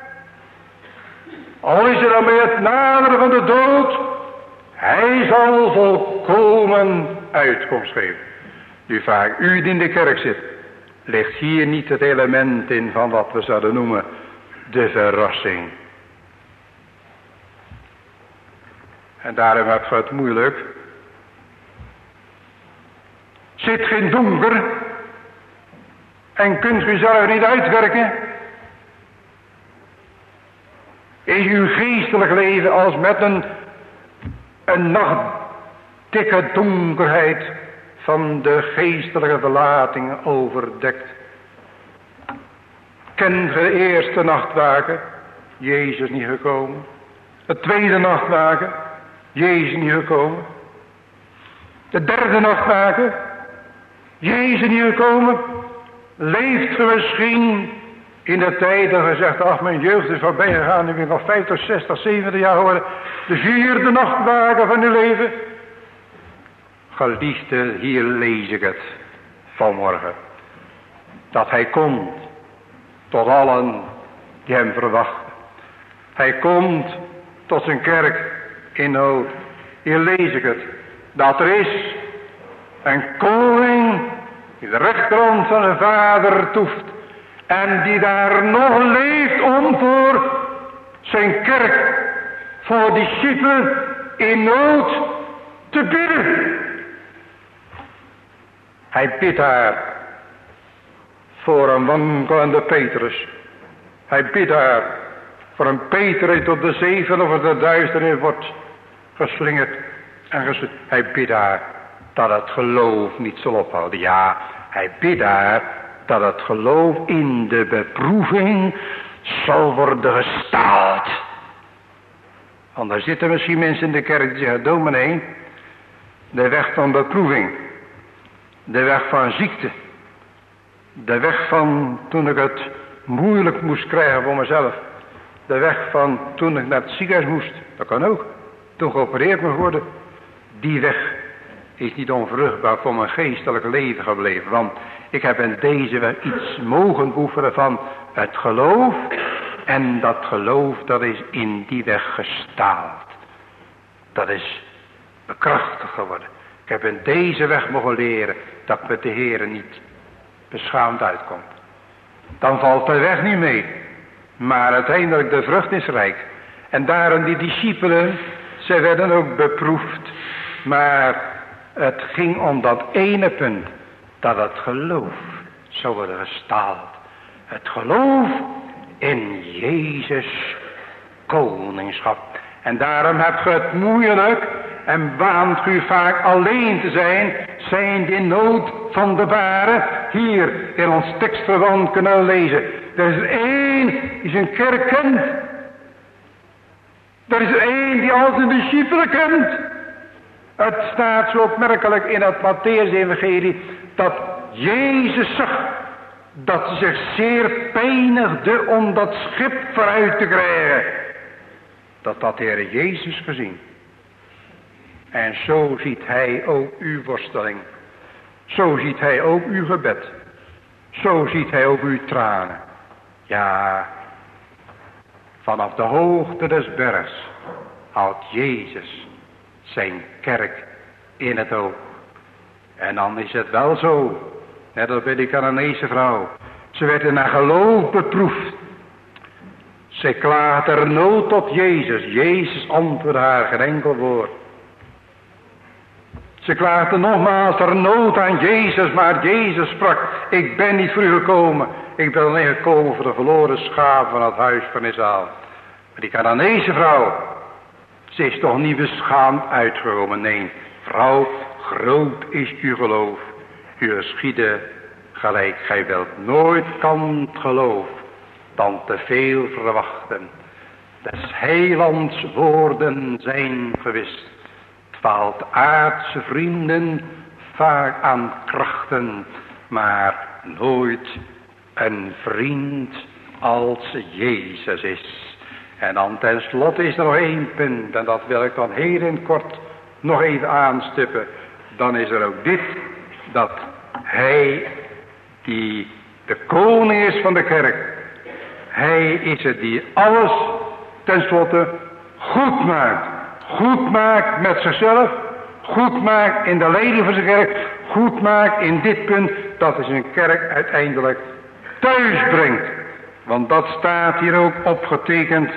Speaker 1: Al is het dan bij het naderen van de dood. Hij zal volkomen uitkomst geven. Nu vaak u die in de kerk zit, ligt hier niet het element in van wat we zouden noemen de verrassing. En daarom heb je het moeilijk. Zit geen donker en kunt u zelf niet uitwerken. Is uw geestelijk leven als met een, een nachtdikke donkerheid van de geestelijke verlatingen overdekt. Kent ge de eerste nachtwagen? Jezus niet gekomen. De tweede nachtwagen? Jezus niet gekomen. De derde nachtwagen? Jezus niet gekomen. Leeft ge misschien in de tijd dat je zegt, ach mijn jeugd is voorbij gegaan, nu ben ik nog vijftig, zestig, zeventig jaar geworden. De vierde nachtwagen van uw leven. Geliefde, hier lees ik het vanmorgen. Dat hij komt tot allen die hem verwachten. Hij komt tot zijn kerk in nood. Hier lees ik het. Dat er is een koning die de rechterhand van zijn vader toeft. En die daar nog leeft om voor zijn kerk, voor discipelen in nood te bidden. Hij bidt daar voor een wankelende Petrus. Hij bidt daar voor een Petrus die tot de zeven of de duisternis wordt geslingerd en geslingerd. Hij bidt daar dat het geloof niet zal ophouden. Ja, hij bidt daar dat het geloof in de beproeving zal worden gestaald. Want er zitten misschien mensen in de kerk die zeggen, dominee, de weg van beproeving,
Speaker 2: De weg van ziekte. De weg van toen ik het moeilijk moest krijgen voor mezelf. De weg van toen ik naar het ziekenhuis moest. Dat kan ook. Toen geopereerd moest worden. Die weg is niet onvruchtbaar voor mijn geestelijk leven gebleven. Want ik heb in deze weg iets mogen oefenen van het geloof. En dat geloof dat is in die weg gestaald. Dat is bekrachtigd geworden. Ik heb in deze weg mogen leren dat met de Heer niet beschaamd uitkomt. Dan valt de weg niet mee. Maar uiteindelijk de vrucht is rijk. En daarom die discipelen, zij werden ook beproefd. Maar het ging om dat ene punt. Dat het geloof zou worden gestaald. Het geloof in Jezus koningschap. En daarom hebt ge het moeilijk en waant u vaak alleen te zijn, zijn in nood van de ware. Hier in ons tekstverband kunnen we lezen. Er is één die zijn kerk kent. Er is één die al zijn discipelen kent. Het staat zo opmerkelijk in het Mattheüs-evangelie dat Jezus zag dat ze zich zeer pijnigde om dat schip vooruit te krijgen. Dat had de Heer Jezus gezien. En zo ziet hij ook uw worsteling. Zo ziet hij ook uw gebed. Zo ziet hij ook uw tranen. Ja, vanaf de hoogte des bergs houdt Jezus zijn kerk in het oog. En dan is het wel zo, net als bij die Canaanese vrouw. Ze werd in haar geloof beproefd. Zij klaagt er nood tot Jezus. Jezus antwoordde haar geen enkel woord. Ze klaagde nogmaals er nood aan Jezus, maar Jezus sprak: ik ben niet voor u gekomen. Ik ben alleen gekomen voor de verloren schapen van het huis van Israël. Maar die Canaanese vrouw, ze is toch niet beschaamd uitgekomen. Nee, vrouw, groot is uw geloof. U geschiedde gelijk gij wilt. Nooit kan het geloof dan te veel verwachten. Des heilands woorden zijn gewist. Faalt aardse vrienden vaak aan krachten, maar nooit een vriend als Jezus is. En dan tenslotte is er nog één punt, en dat wil ik dan heel in kort nog even aanstippen. Dan is er ook dit, dat hij die de koning is van de kerk, hij is het die alles tenslotte goed maakt. Goed maakt met zichzelf, goed maakt in de leden van zijn kerk, goed maakt in dit punt dat hij zijn kerk uiteindelijk thuis brengt. Want dat staat hier ook opgetekend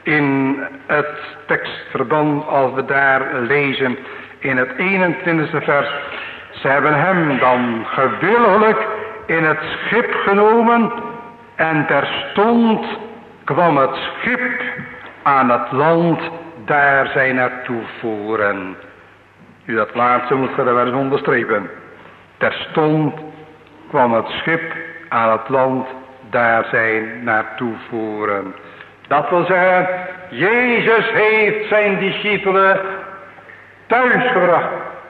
Speaker 2: in het tekstverband als we daar lezen in het eenentwintigste vers. Ze hebben hem dan gewillig in het schip genomen en terstond kwam het schip aan het land daar zij naartoe voeren. U dat laatste moet er wel eens onderstrepen. Terstond kwam het schip aan het land daar zij naartoe voeren. Dat wil zeggen, Jezus heeft zijn discipelen thuisgebracht.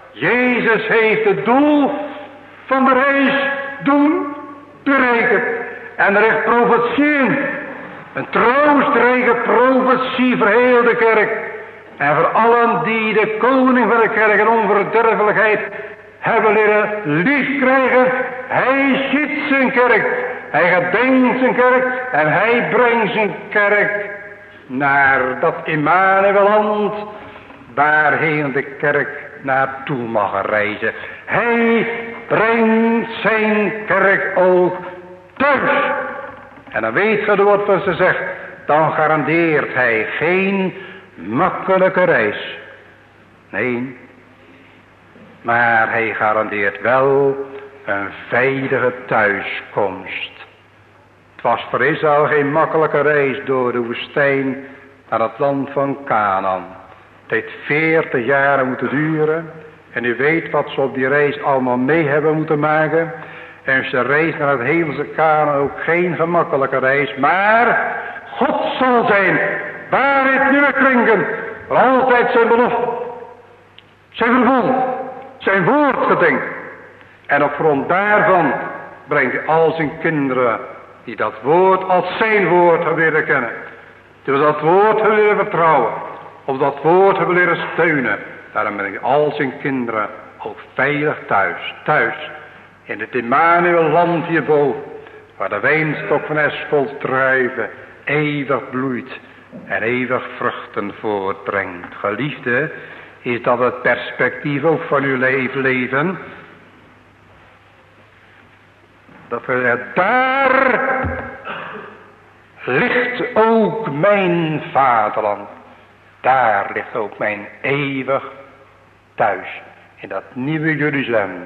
Speaker 2: Jezus heeft het doel van de reis doen bereikt. En er is profetie, een troostrijke profetie voor heel de kerk. En voor allen die de koning van de kerk en onverderfelijkheid hebben leren lief krijgen. Hij ziet zijn kerk. Hij gedenkt zijn kerk. En hij brengt zijn kerk naar dat Immanueland, waarheen de kerk naartoe mag reizen. Hij brengt zijn kerk ook thuis. En dan weet je wat wat ze zegt. Dan garandeert hij geen makkelijke reis. Nee. Maar hij garandeert wel een veilige thuiskomst. Het was voor Israël geen makkelijke reis door de woestijn naar het land van Canaan. Het heeft veertig jaren moeten duren. En u weet wat ze op die reis allemaal mee hebben moeten maken. En ze reis naar het hemelse Canaan ook geen gemakkelijke reis. Maar God zal zijn waarheid nu weer klinken. Voor altijd zijn belofte. Zijn verbond. Zijn woord gedenkt. En op grond daarvan brengt hij al zijn kinderen die dat woord als zijn woord hebben leren kennen. Die dat woord hebben leren vertrouwen. Of dat woord hebben leren steunen. Daarom brengt hij al zijn kinderen ook veilig thuis. Thuis. In het Immanuel land hierboven. Waar de wijnstok van Eschol druiven eeuwig bloeit. En eeuwig vruchten voortbrengt. Geliefde, is dat het perspectief ook van uw leven? Dat we zeggen, daar ligt ook mijn vaderland. Daar ligt ook mijn eeuwig thuis. In dat nieuwe Jeruzalem.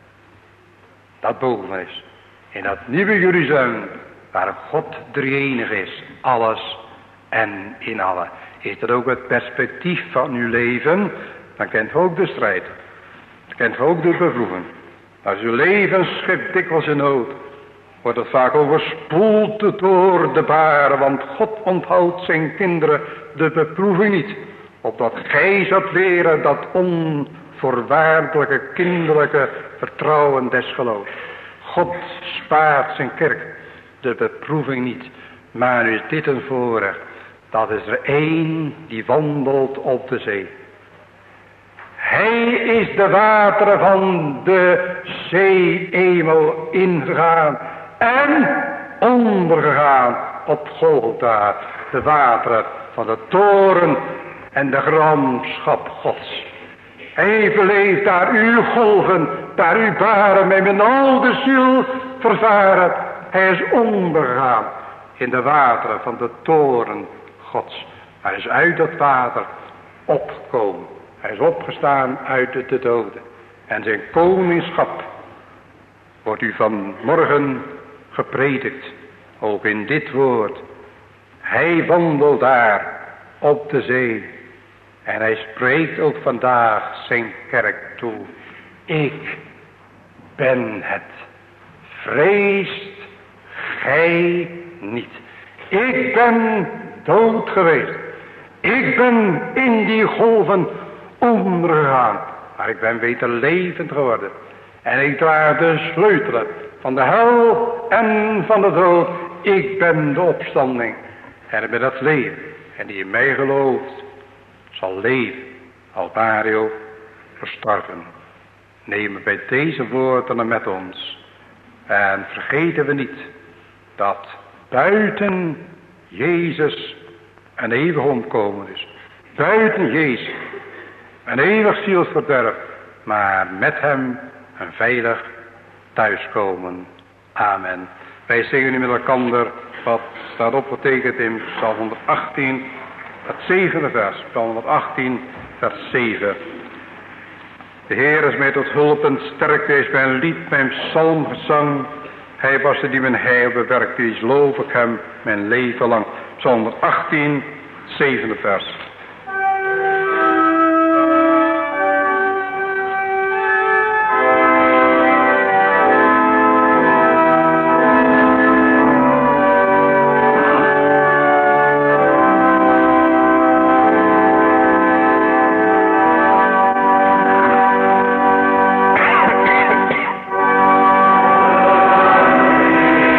Speaker 2: Dat boven is. In dat nieuwe Jeruzalem. Waar God drieënig is. Alles en in alle. Is dat ook het perspectief van uw leven? Dan kent u ook de strijd. Dan kent u ook de beproeving. Als uw levensschip dikwijls in nood. Wordt het vaak overspoeld door de baren. Want God onthoudt zijn kinderen de beproeving niet. Opdat gij zult leren dat onvoorwaardelijke kinderlijke vertrouwen des geloofs. God spaart zijn kerk de beproeving niet. Maar nu is dit een voorrecht. Dat is er één die wandelt op de zee. Hij is de wateren van de zee-emel ingegaan en ondergegaan op Golgotha. De wateren van de toren en de gramschap Gods. Hij beleeft daar uw golven, daar uw baren met mijn oude ziel vervaren. Hij is ondergegaan in de wateren van de toren Gods. Hij is uit dat water opgekomen. Hij is opgestaan uit de doden. En zijn koningschap wordt u vanmorgen gepredikt. Ook in dit woord. Hij wandelt daar op de zee. En hij spreekt ook vandaag zijn kerk toe. Ik ben het. Vreest gij niet. Ik ben dood geweest. Ik ben in die golven ondergegaan. Maar ik ben weder levend geworden. En ik draag de sleutelen van de hel en van de dood. Ik ben de opstanding. En ik ben het leven. En die in mij gelooft, zal leven. Al ware ook verstorven. Nemen bij deze woorden met ons. En vergeten we niet dat buiten Jezus een eeuwig omkomen is. Buiten Jezus een eeuwig zielsverderf. Maar met hem een veilig thuiskomen. Amen. Wij zingen nu met elkaar wat staat opgetekend in Psalm honderdachttien, het zevende vers. Psalm honderdachttien, vers zeven. De Heer is mij tot hulp en sterkte, is mijn lied, mijn psalmgezang. Hij was het die mijn heil bewerkte, is loof ik hem mijn leven lang. Psalm honderdachttien, zevende vers.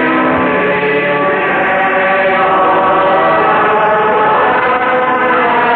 Speaker 3: Oh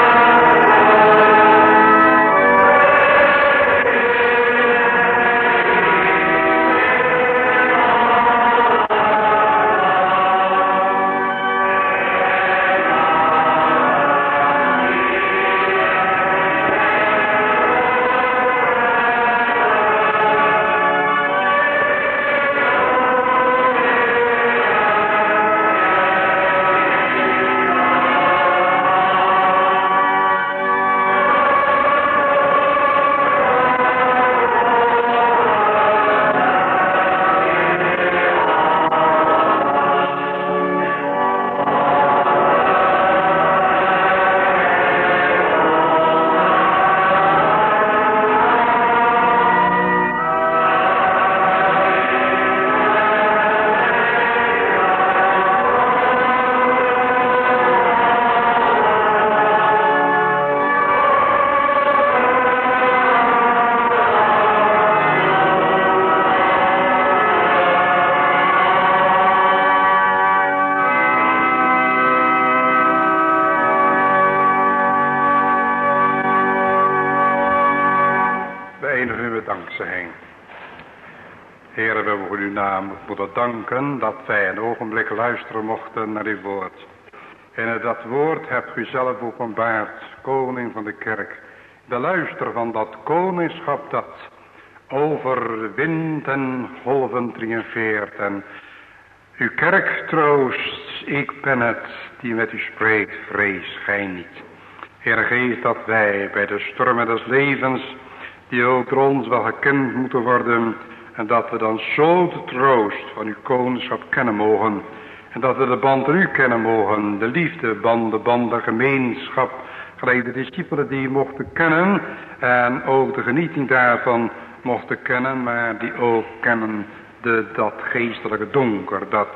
Speaker 2: zijn. Heere, we willen uw naam moeten danken dat wij een ogenblik luisteren mochten naar uw woord. En in dat woord hebt u zelf openbaard, koning van de kerk. De luister van dat koningschap dat over wind en golven triomfeert. En uw kerk troost, ik ben het die met u spreekt, vrees gij niet. Heer, geef dat wij bij de stormen des levens, die ook door ons wel gekend moeten worden, en dat we dan zo de troost van uw koningschap kennen mogen. En dat we de band van u kennen mogen, de liefdeband, de band der gemeenschap, gelijk de discipelen die mochten kennen, en ook de genieting daarvan mochten kennen, maar die ook kennen de, dat geestelijke donker, dat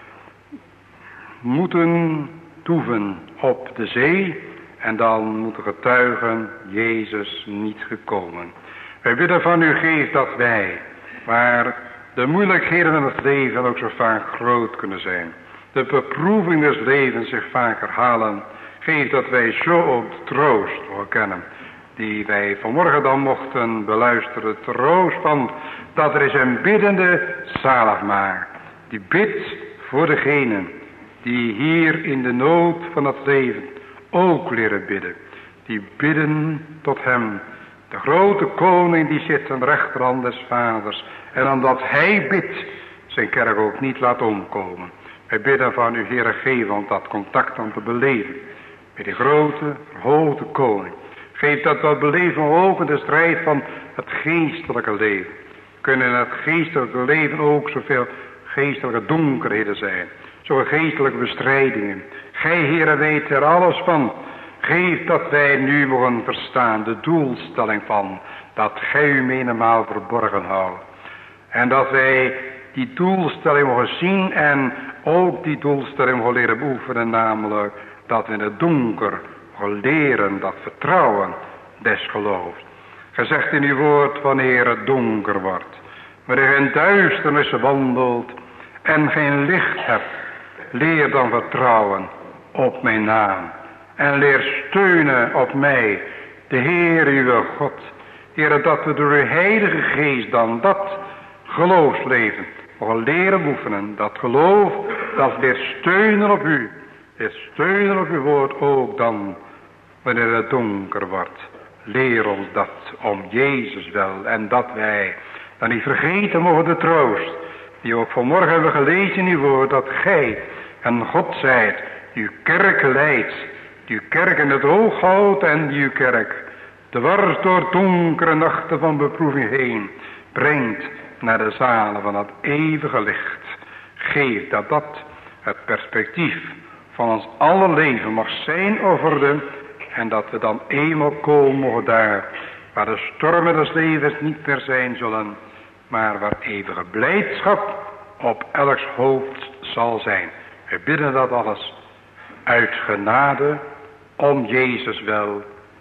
Speaker 2: moeten toeven op de zee, en dan moeten getuigen, Jezus niet gekomen. Wij bidden van u, geef dat wij, waar de moeilijkheden in het leven ook zo vaak groot kunnen zijn, de beproeving des levens zich vaak herhalen, geef dat wij zo ook de troost mogen kennen, die wij vanmorgen dan mochten beluisteren, troost van dat er is een biddende zaligmaker, die bidt voor degenen die hier in de nood van het leven ook leren bidden, die bidden tot hem, de grote koning die zit aan de rechterhand des vaders, en omdat hij bidt, zijn kerk ook niet laat omkomen. Wij bidden van u, Heere, geef ons dat contact aan te beleven met de grote, verhoogde koning. Geef dat we beleven ook in de strijd van het geestelijke leven. Kunnen in het geestelijke leven ook zoveel geestelijke donkerheden zijn, zoveel geestelijke bestrijdingen. Gij, Heere, weet er alles van. Geef dat wij nu mogen verstaan de doelstelling van dat gij u menigmaal verborgen houdt. En dat wij die doelstelling mogen zien en ook die doelstelling mogen leren beoefenen, namelijk dat we in het donker mogen leren dat vertrouwen des geloofs. Gezegd in uw woord, wanneer het donker wordt, wanneer je in duisternis wandelt en geen licht hebt, leer dan vertrouwen op mijn naam. En leer steunen op mij, de Heer uw God. Heer, dat we door uw heilige geest dan dat geloofsleven mogen leren oefenen. Dat geloof, dat leert steunen op u. Leert steunen op uw woord ook dan, wanneer het donker wordt. Leer ons dat om Jezus wel. En dat wij dan niet vergeten mogen de troost, die ook vanmorgen hebben gelezen in uw woord, dat gij en God zijt, die uw kerk leidt, die uw kerk in het oog houdt en die uw kerk dwars door donkere nachten van beproeving heen brengt naar de zalen van het eeuwige licht. Geef dat dat het perspectief van ons alle leven mag zijn over de, en dat we dan eenmaal komen mogen daar, waar de stormen des levens niet meer zijn zullen, maar waar eeuwige blijdschap op elks hoofd zal zijn. We bidden dat alles uit genade om Jezus wel.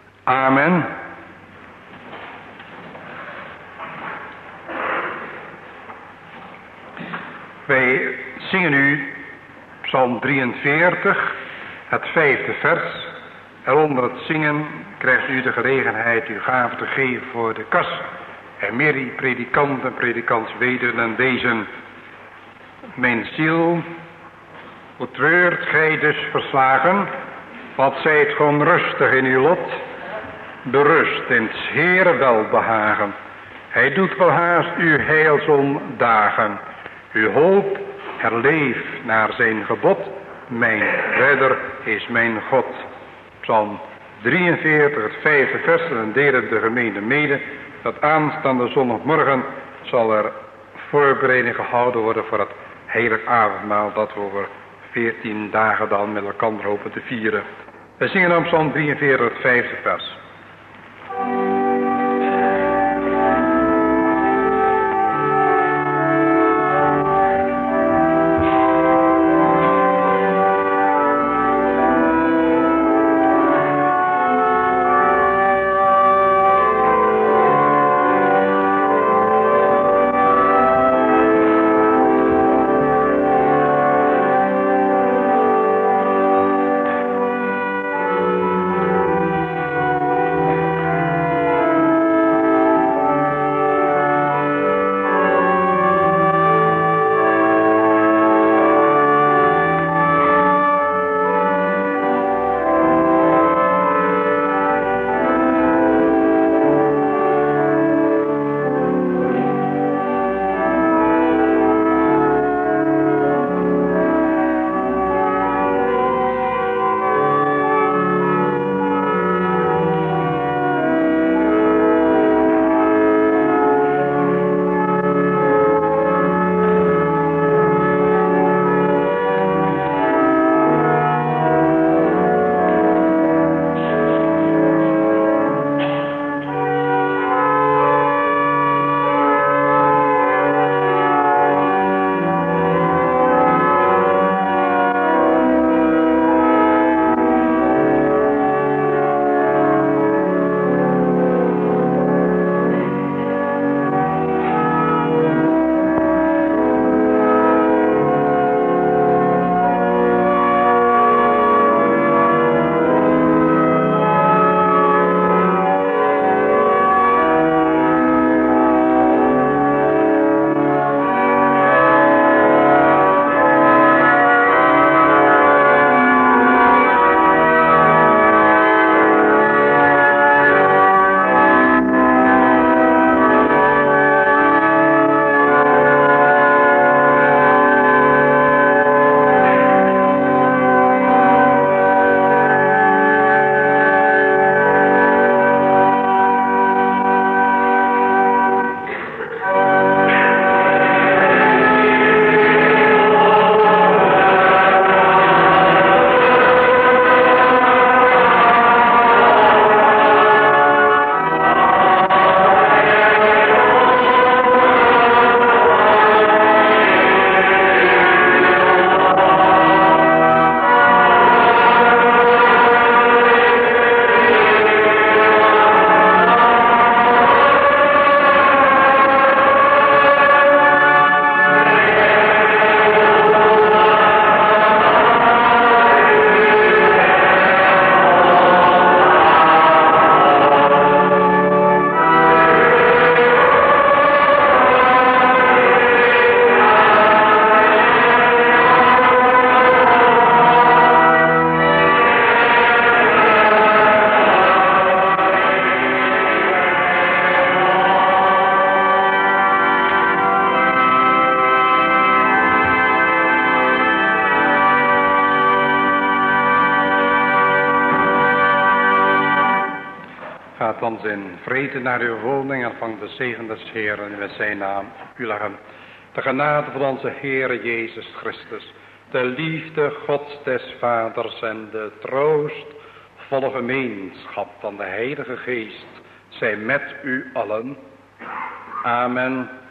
Speaker 2: Amen. Wij zingen nu Psalm drieënveertig, het vijfde vers. En onder het zingen krijgt u de gelegenheid uw gave te geven voor de kas. En meer predikanten, predikants, weten en wezen. Mijn ziel, hoe treurt gij dus verslagen, wat zijt gewoon rustig in uw lot, berust in het Heere welbehagen. Hij doet wel haast uw heilzon dagen. Uw hoop herleeft naar zijn gebod, mijn redder is mijn God. Psalm drieënveertig, het vijfde vers, en delen de gemeente mede, dat aanstaande zondagmorgen zal er voorbereiding gehouden worden voor het heilig avondmaal, dat we over veertien dagen dan met elkaar hopen te vieren. We zingen dan Psalm drieënveertig, het vijfde vers. Gaat dan in vrede naar uw woning en vangt de zegen des Heeren met zijn naam op u leggen. De genade van onze Heere Jezus Christus, de liefde Gods des Vaders en de troostvolle gemeenschap van de Heilige Geest, zij met u allen. Amen.